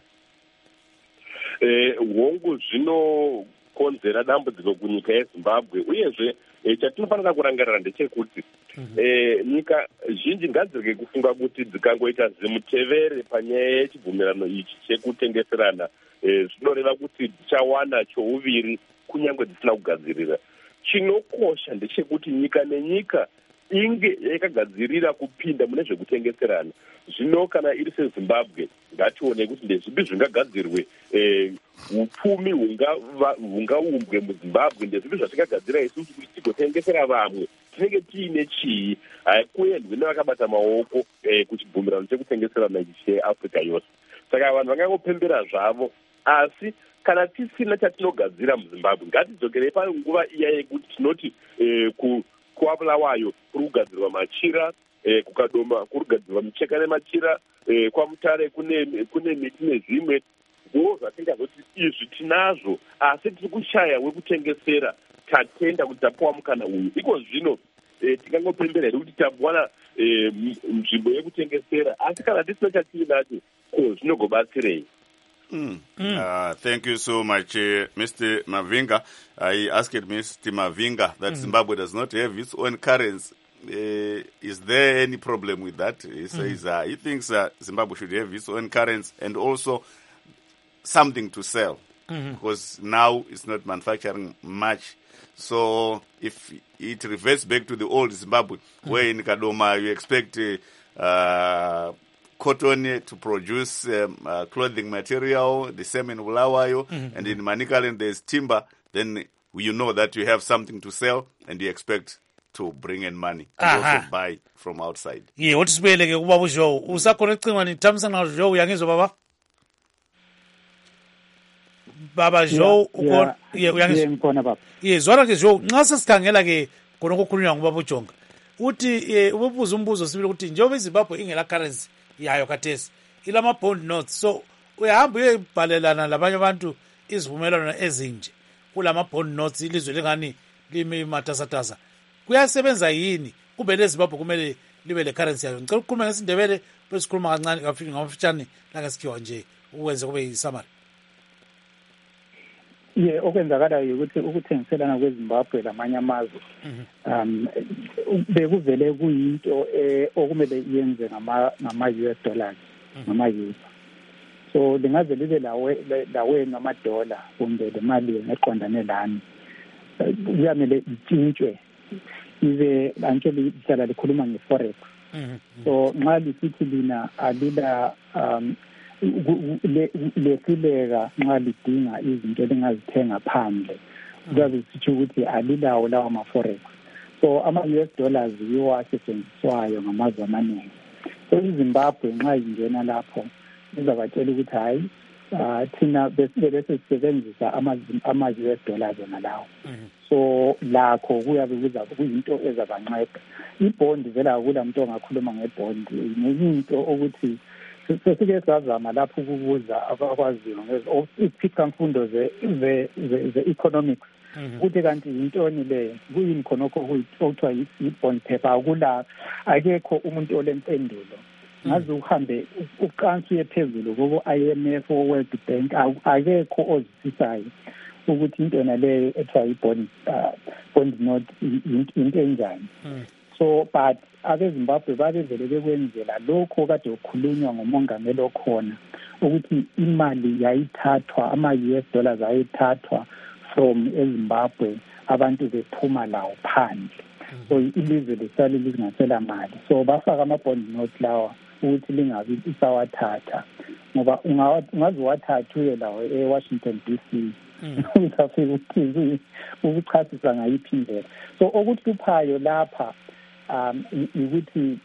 Hongu zvinokonzera dambudziko kunyika yeZimbabwe, uyezve chatinofanira kurangarira ndechekuti nyika zhinji ngadzirege kufunga kuti dzikangoita zimutevere panyaya yechibvumirano ichi chekutengeserana zvinoreva kuti dzichawana chouviri kunyange dzisina kugadzirira. Chinokosha ndechekuti nyika nenyika inge yakagadzirira kupinda mune zvekutengeserana. Zvino kana iri seZimbabwe ngatione kuti ndezvipi zvingagadzirwe, upfumi hungaumbwe muZimbabwe, ndezvipi zvatingagadzira isusu kuti tigotengesera vamwe, tinenge tiine chii, haikuendwi nevakabata maoko kuchibvumirano chekutengeserana cheAfrica yose. Saka vanhu vangangopembera zvavo, asi kana tisina chatinogadzira muZimbabwe ngatidzokerei panguva iya yekuti tinoti kuabulawayo kuri kugadzirwa machira, kukadoma kuri kugadzirwa micheka nemachira, kwaMutare kune miti nezvimwe. Ndo zvatingazoti izvi tinazvo, asi tiri kushaya wekutengesera. Tatenda kuti tapuwa mukana uyu. Iko zvino tingangopembera here kuti tawana nzvimbo yekutengesera, asi kana tisina chatiinacho ko zvinogobatsirei? Thank you so much, Mr. Mavinga. I asked Mr. Mavinga that Zimbabwe does not have its own currency. Is there any problem with that? He says he thinks Zimbabwe should have its own currency and also something to sell, because now it's not manufacturing much. So if it reverts back to the old Zimbabwe, where in Kadoma you expect cotton to produce clothing material, the same in Bulawayo, and in Manicaland there's timber, then you know that you have something to sell and you expect to bring in money and also buy from outside. Yeah, what is really Baba Joe? Usa connecting when it comes to Joe Yangizo Baba? Baba Joe, yes, what is Joe? Nasa Stangela Konoko Kunyang Babu Chong. Uti Ubuzumbuzo Civil Uti, Joe Zimbabwe in a currency. Yayokates ilama bond notes, so uyahamba uyebhalela labanye abantu izivumelwano ezinje kulama bond notes ilizwe lengani limi matasatasa. Kuyasebenza yini kube leZimbabwe kumele libe le currency yayo? Ngicela ukukhuluma ngesindebele bese sikhuluma kancane kafika ngamafitshane langesikhiwa nje ukwenze kube yisamari. Okwenzakalayo ukuthi ukuthengiselana kweZimbabwe lamanye amazwe bekuvele kuyinto okumele iyenze ngama-US dollars, ngama-euro. So lingaze libe lawe ngamadola kumbe le mali eqondane lani, kuyamele itshintshwe ibe antsho lihlala likhuluma nge-forex. So nxa lisithi lina alila lesileka nxa lidinga izinto lingazithenga phandle, kuyabe kusitsho ukuthi alilawo lawo ma-forex. So ama-US dollars yiwo asetshenziswayo ngamazwe amaningi. So iZimbabwe nxa ingena lapho izabatshela ukuthi hayi, thina bese sisebenzisa ama-US dollars wona lawo. So lakho kuyabe kuyinto ezabanceda. Ibhondi vela kula muntu ongakhuluma ngebhondi ngenye into ukuthi sesike sazama lapho ukubuza abakwaziyo iziphikamfundo ze-economics ukuthi kanti yintoni leyo, kuyini khonokho okuthiwa yi-bond paper. Akekho umuntu olempendulo. Ngaze uhambe uqansi uye phezulu kubo-IMF o-World Bank, akekho ozisisayo ukuthi into naleyo ethiwa yi-bond note into enjani. So but abeZimbabwe babevele bekwenzela lokho kade kukhulunywa ngomongameli okhona ukuthi imali yayithathwa, ama-US dollars ayithathwa from eZimbabwe, abantu bephuma lawo phandle. So ilizwe lisale lingasela mali. So bafaka ama-bond note lawa ukuthi lingabi isawathatha, ngoba ungaze wathatha uye lawo eWashington DC uzafika ukuthi ukuchasisa ngayiphi indlela. So okuhluphayo lapha ukuthi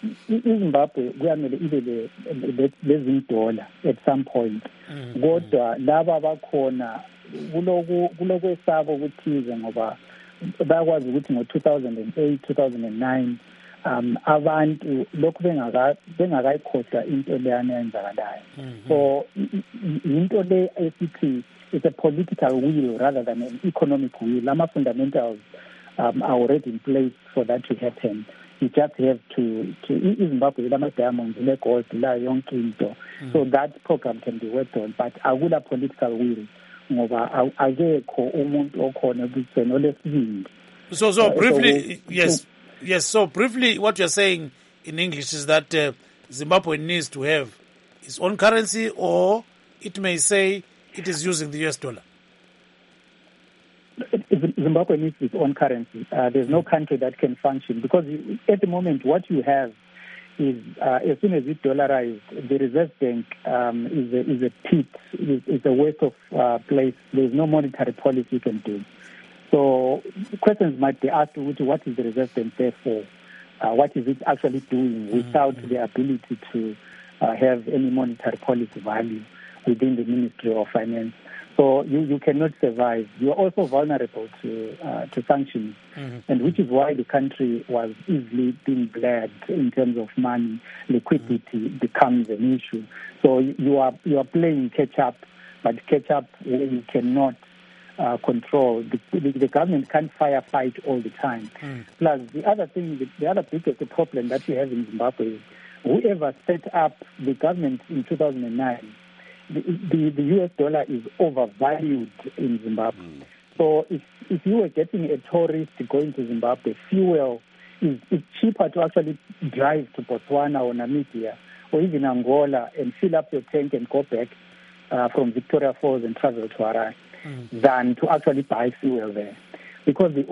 iZimbabwe kuyamele ibe lezindola at some point. Kodwa laba bakhona kulokwesaba okuthize ngoba bakwazi ukuthi ngo-2008 2009 abantu lokhu bengakayikhohlwa into leyana eyenzakalayo. So into le esithi it's a political will rather than an economic will. Fundamentals are already in place for that to happen. You just have to iZimbabwe lama diamonds le gold la yonke into. So that program can be worked on, but akula political will ngoba akekho umuntu okhona ukuthi nolesibindi. So briefly, yes. So briefly, what you're saying in English is that Zimbabwe needs to have its own currency, or it may say it is using the US dollar. Zimbabwe needs its own currency. There's no country that can function because at the moment what you have is as soon as it's dollarized, the Reserve Bank is a pit, is a waste of place. There's no monetary policy you can do. So questions might be asked, what is the Reserve Bank there for? What is it actually doing without the ability to have any monetary policy value within the Ministry of Finance? So you cannot survive. You are also vulnerable to sanctions, and which is why the country was easily being bled in terms of money. Liquidity becomes an issue. So you are playing catch up, but catch up where you cannot control. The government can't firefight all the time. Plus, the other biggest problem that you have in Zimbabwe is whoever set up the government in 2009. The US dollar is overvalued in Zimbabwe. So if you were getting a tourist going to Zimbabwe, fuel is cheaper to actually drive to Botswana or Namibia or even Angola and fill up your tank and go back from Victoria Falls and travel to Harare than to actually buy fuel there. Because the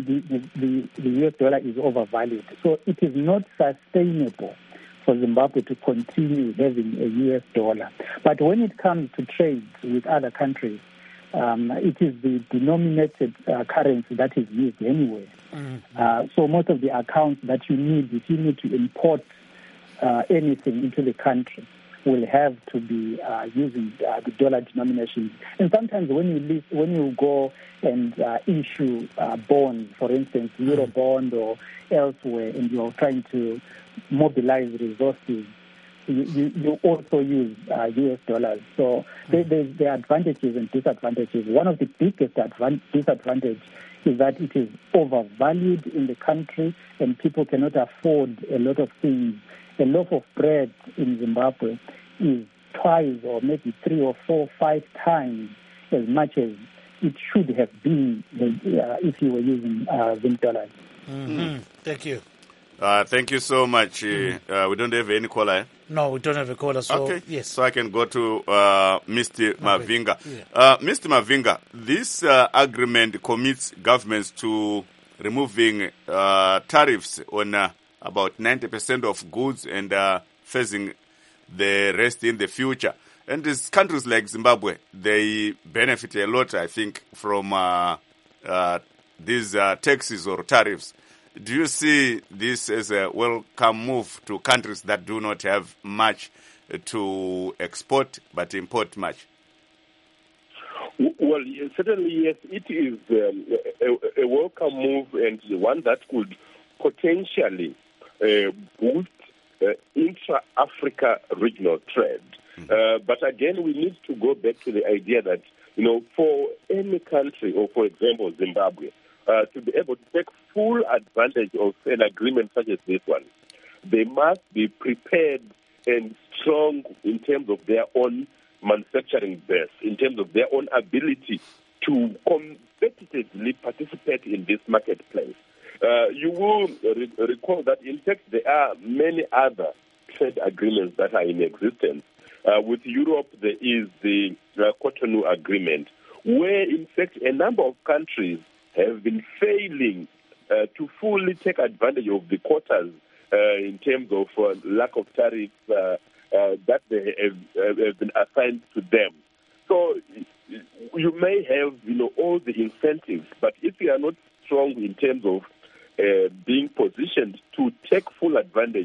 US dollar is overvalued. So it is not sustainable for Zimbabwe to continue having a US dollar. But when it comes to trade with other countries, it is the denominated currency that is used anyway. So most of the accounts that you need, if you need to import anything into the country, will have to be using the dollar denomination. And sometimes when you go and issue bonds, for instance, Eurobond or elsewhere, and you're trying to mobilize resources, you also use US dollars. So there are advantages and disadvantages. One of the biggest disadvantages is that it is overvalued in the country and people cannot afford a lot of things. A loaf of bread in Zimbabwe is twice or maybe 3 or 4, 5 times as much as it should have been if you were using Zim dollars. Thank you. Thank you so much. We don't have any caller. No, we don't have a caller. So okay. Yes. So I can go to Mr. Mavinga. Mr. Mavinga, this agreement commits governments to removing tariffs on about 90% of goods and phasing the rest in the future. And these countries like Zimbabwe, they benefit a lot, I think, from these taxes or tariffs. Do you see this as a welcome move to countries that do not have much to export but import much? Well, certainly, yes, it is a welcome move and one that could potentially boost intra-Africa regional trade. But again, we need to go back to the idea that, for any country, or for example, Zimbabwe, to be able to take full advantage of an agreement such as this one, they must be prepared and strong in terms of their own manufacturing base, in terms of their own ability to competitively participate in this marketplace. You will recall that, in fact, there are many other trade agreements that are in existence. With Europe, there is the Cotonou Agreement, where, in fact, a number of countries have been failing to fully take advantage of the quotas in terms of lack of tariffs that they have been assigned to them. So you may have, all the incentives, but if you are not strong in terms of being positioned to take full advantage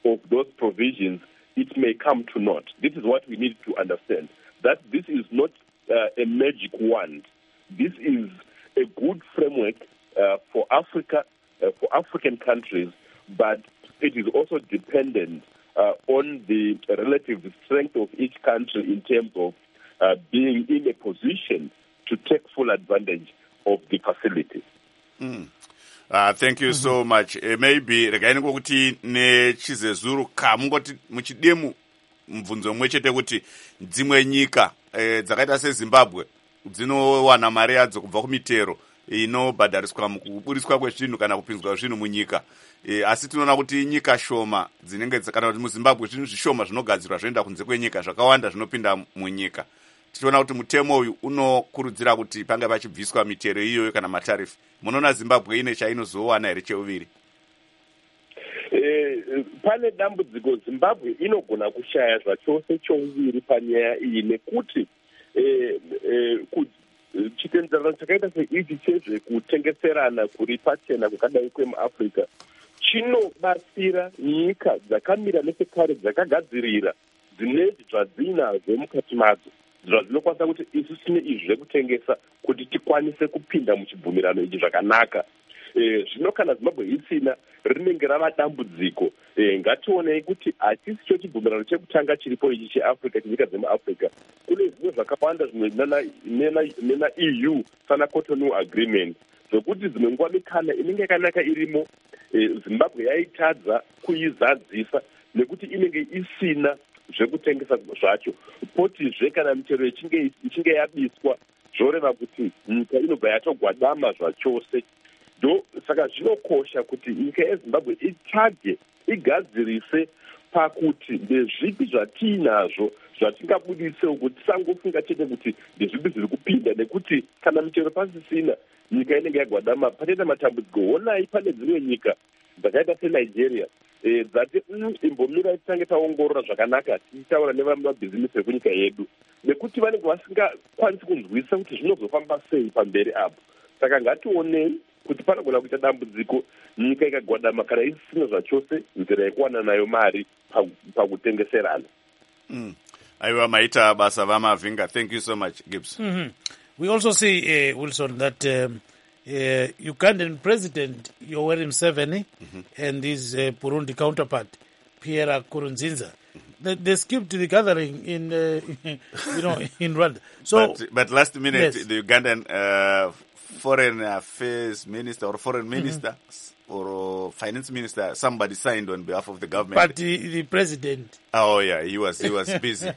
of those provisions, it may come to naught. This is what we need to understand, that this is not a magic wand. This is a good framework for Africa, for African countries, but it is also dependent on the relative strength of each country in terms of being in a position to take full advantage of the facility. Thank you so much. Maybe regaini kuti nechizezuru kamungoti muchidemu mvunzo mwe chete kuti dzimwe nyika dzakaita seZimbabwe dzinowana mari yadzo kubva kumitero inobhadhariswa mukuburiswa kwezvinhu kana kupinzwa zvinhu munyika. Asi tinoona kuti nyika shoma dzinenge kana kuti muZimbabwe zvinhu zvishoma zvinogadzirwa zvoenda kunze kwenyika, zvakawanda zvinopinda munyika. Tinoona kuti mutemo uyu unokurudzira kuti pange pachibviswa mitero iyoyo kana matarifu. Munoona Zimbabwe ine chainozowana here cheuviri? Pane dambudziko Zimbabwe inogona kushaya zvachose chouviri panyaya iyi, nekuti chitenderano chakaita seichi chezvekutengeserana kuri pachena kwakadai kwemuAfrica chinobatsira nyika dzakamira nechekare dzakagadzirira dzine zvadzinazvo mukati madzo, zvinokwanisa kuti isu tine izvi zvekutengesa kuti tikwanise kupinda muchibvumirano ichi zvakanaka. Zvino kana Zimbabwe isina, rinenge rava dambudziko. Ngationei kuti hatisicho chibvumirano chekutanga chiripo ichi cheAfrica, chenyika dzemuAfrica. Kune zvimwe zvakawanda zvimwe nena EU sana Cotonou Agreement, zvokuti dzimwe nguva mikana inenge yakanaka irimo Zimbabwe yaitadza kuizadzisa nekuti inenge isina zvekutengesa zvacho. Potizve kana mitero ichinge yabiswa, zvoreva kuti nyika inobva yatogwadama zvachose. Saka zvinokosha kuti nyika yeZimbabwe itsvage, igadzirise pakuti ndezvipi zvatiinazvo zvatingabudise kuti tisangofunga chete kuti ndezvipi zviri kupinda, nekuti kana mitero pasisina nyika inenge yagwadama. Panoita matambudziko. Honai pane dzimwe nyika dzakaita seNigeria dzati imbomira titange taongorora zvakanaka tichitaura nevamabhizinisi vekunyika yedu, nekuti vanenge vasingakwanisi kunzwisisa kuti zvinozofamba sei pamberi apo. Saka ngationei kuti panogona kuita dambudziko nyika ikagwadama kana isina zvachose nzira yekuwana nayo mari pakutengeserana. Aiwa, maita basa vamavhinga. Thank you so much, Gibbs. We also see, Wilson, that Ugandan President Yoweri Museveni and his Burundi counterpart Pierre Nkurunziza, they skipped the gathering in in Rwanda. So, but last minute, yes, the Ugandan foreign affairs minister or foreign minister or finance minister, somebody signed on behalf of the government. But the president. Oh yeah, he was busy.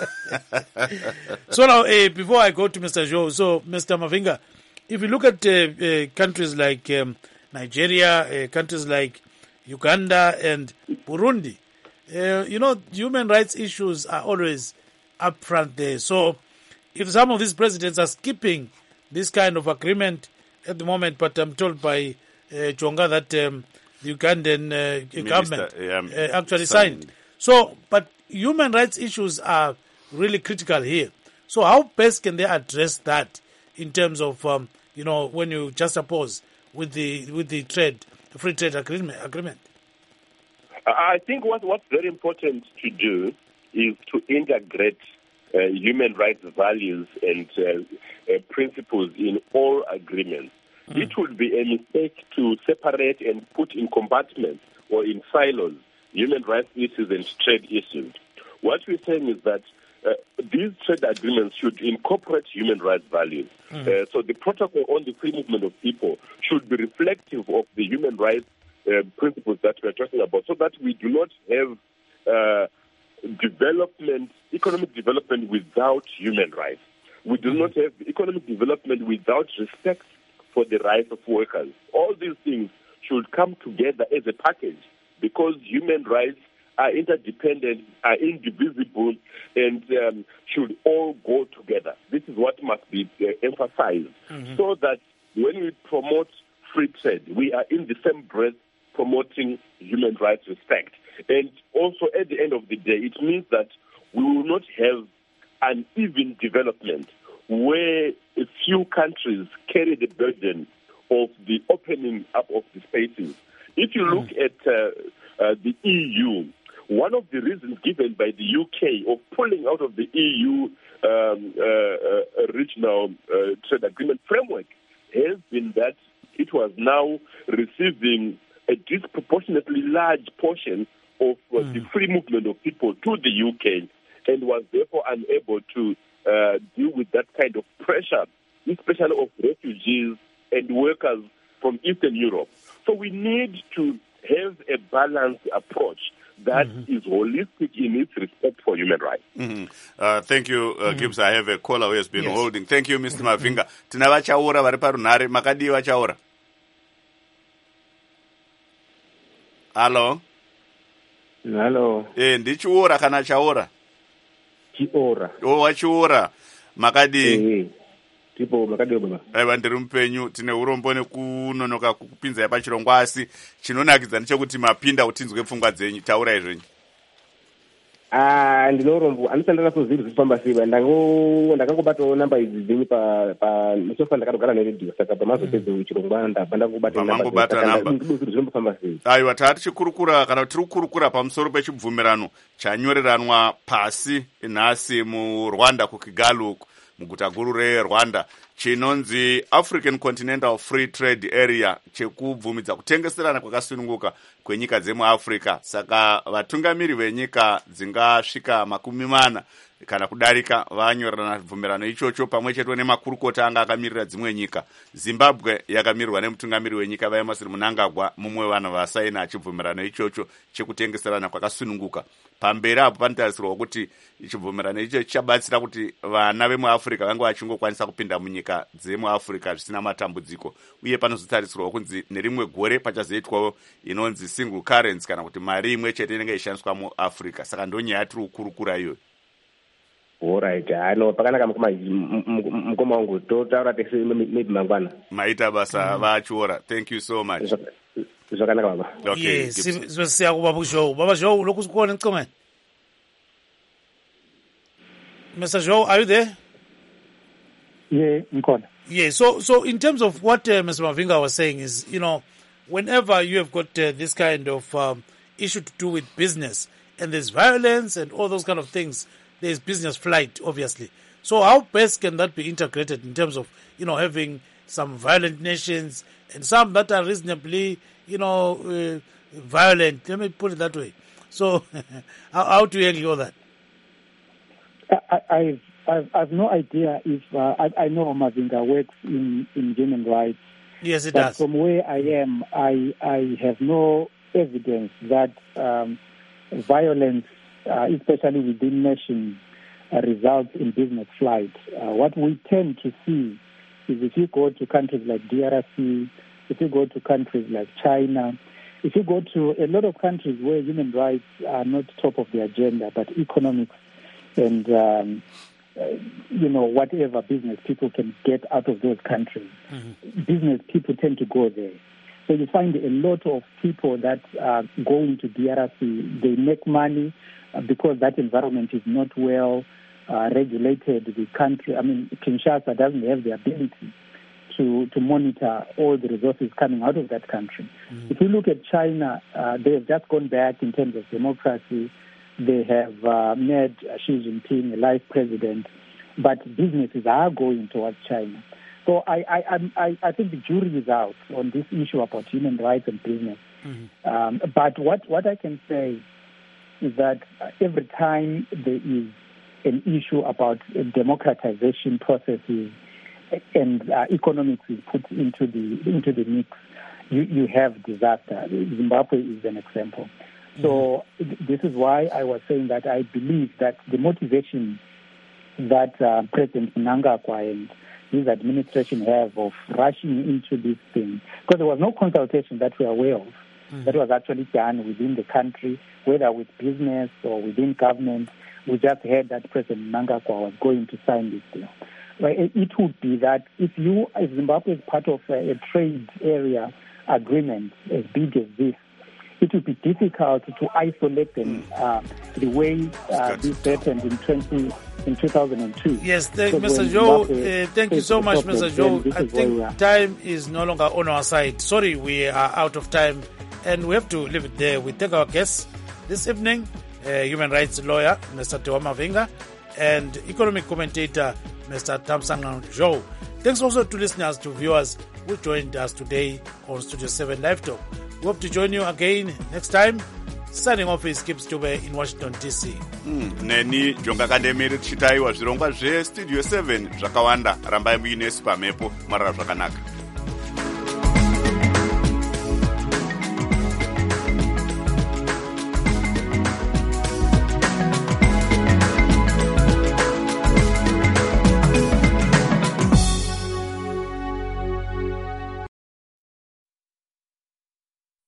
So now, before I go to Mr. Joe, so Mr. Mavinga, if you look at countries like Nigeria, countries like Uganda and Burundi, human rights issues are always up front there. So if some of these presidents are skipping this kind of agreement at the moment, but I'm told by Chonga that the Ugandan government actually signed. So, but human rights issues are really critical here. So how best can they address that in terms of, when you just oppose with the free trade agreement? I think what's very important to do is to integrate human rights values and principles in all agreements. It would be a mistake to separate and put in compartments or in silos human rights issues and trade issues. What we're saying is that these trade agreements should incorporate human rights values. So the protocol on the free movement of people should be reflective of the human rights principles that we're talking about, so that we do not have economic development without human rights. We do not have economic development without respect for the rights of workers. All these things should come together as a package, because human rights are interdependent, are indivisible, and should all go together. This is what must be emphasized, so that when we promote free trade, we are in the same breath promoting human rights respect. And also, at the end of the day, it means that we will not have an even development where a few countries carry the burden of the opening up of the spaces. If you look at the EU. One of the reasons given by the UK of pulling out of the EU regional trade agreement framework has been that it was now receiving a disproportionately large portion of the free movement of people to the UK, and was therefore unable to deal with that kind of pressure, especially of refugees and workers from Eastern Europe. So we need to have a balanced approach that is holistic in its respect for human rights. Thank you, Gibbs. I have a caller who has been holding. Thank you, Mr. Mavinga. Tina vachaura vari parunhare, makadi vachaura. Hello? Hello. Ndichiora kana chaora? Chiora. Wachiora. Makadi? Tipo makadi baba. Aiwa ndiri mupenyu, tine urombo nekunonoka kupinza yapachirongwa asi chinonakidza ndechekuti mapinda kutinzwe pfungwa dzenyu. Taura izvenyu. Ndinorombo anisandana so zvinhu zvifamba sei ndakangobatawo namba idzi dzenyu pa ndichofa ndakatogara neredio saka pamazopedza chirongwa ndabva ndangobata namba zvinombofamba sei. Aiwa tichikurukura kana tiri kukurukura pamusoro pechibvumirano chanyoreranwa pasi nhasi muRwanda kuKigali uku muguta guru reRwanda chinonzi African Continental Free Trade Area chekubvumidza kutengeserana kwakasununguka kwenyika dzemuAfrica. Saka vatungamiri venyika dzingasvika 40 kana kudarika vanyorana bvumirano ichocho pamwe chete nemakurukota anga akamirira dzimwe nyika. Zimbabwe yakamirirwa nemutungamiri wenyika vaEmerson Mnangagwa, mumwe vanhu vasaina chibvumirano ichocho chekutengeserana kwakasununguka. Pamberi apo panotarisirwa kuti chibvumirano icho chichabatsira kuti vana vemuAfrica vange vachingokwanisa kupinda munyika dzemuAfrica zvisina matambudziko, uye panozotarisirwa kunzi nerimwe gore pachazoitwawo inonzi single currency kana kuti mari imwe chete inenge ishandiswa muAfrica. Saka ndonyaya tiri kukurukura iyoyo. Alright, pakanaka mukoma wangu totaura tese maybe mangwana. Maita basa vachiora. Thank you so much. Zvakanaka baba. Okay. Yes, siyakubaba kushow. Baba Joe, lokusukona ncome. Mr. Joe, are you there? Yeah, Nkona. Yeah, so in terms of what Mr. Mavinga was saying is, whenever you have got this kind of issue to do with business, and there's violence and all those kind of things, there's business flight, obviously. So how best can that be integrated in terms of, having some violent nations and some that are reasonably, violent? Let me put it that way. So how do you handle all that? I've no idea if I know Mavinga works in human rights. Yes, it but does. From where I am, I have no evidence that violence, especially within nations, results in business flight. What we tend to see is if you go to countries like DRC, if you go to countries like China, if you go to a lot of countries where human rights are not top of the agenda, but economics and, whatever business people can get out of those countries, business people tend to go there. So you find a lot of people that are going to DRC, they make money because that environment is not well regulated. The country, Kinshasa doesn't have the ability to monitor all the resources coming out of that country. If you look at China, they have just gone back in terms of democracy. They have made Xi Jinping a life president, but businesses are going towards China. So I think the jury is out on this issue about human rights and business. But what I can say is that every time there is an issue about democratization processes and economics is put into the mix, you have disaster. Zimbabwe is an example. So this is why I was saying that I believe that the motivation that President Mnangagwa and his administration have of rushing into this thing, because there was no consultation that we are aware of that was actually done within the country, whether with business or within government. We just heard that President Mnangagwa was going to sign this deal. It would be that if Zimbabwe is part of a trade area agreement as big as this, it would be difficult to isolate them the way this happened in 2002. Yes, Mr. Joe, thank you so much, Mr. Joe. I think time is no longer on our side. Sorry, we are out of time. And we have to leave it there. We thank our guests this evening, human rights lawyer, Mr. Tewa Mavinga, and economic commentator, Mr. Thamsanqa Zhou. Thanks also to listeners, to viewers who joined us today on Studio 7 Live Talk. We hope to join you again next time. Signing off is Kip Stube in Washington, D.C. Neni Jonga Kandemiri tichitaiwa zvirongwa zvestudio 7 zvakawanda. Rambai muinesu pamepo, marara zvakanaka.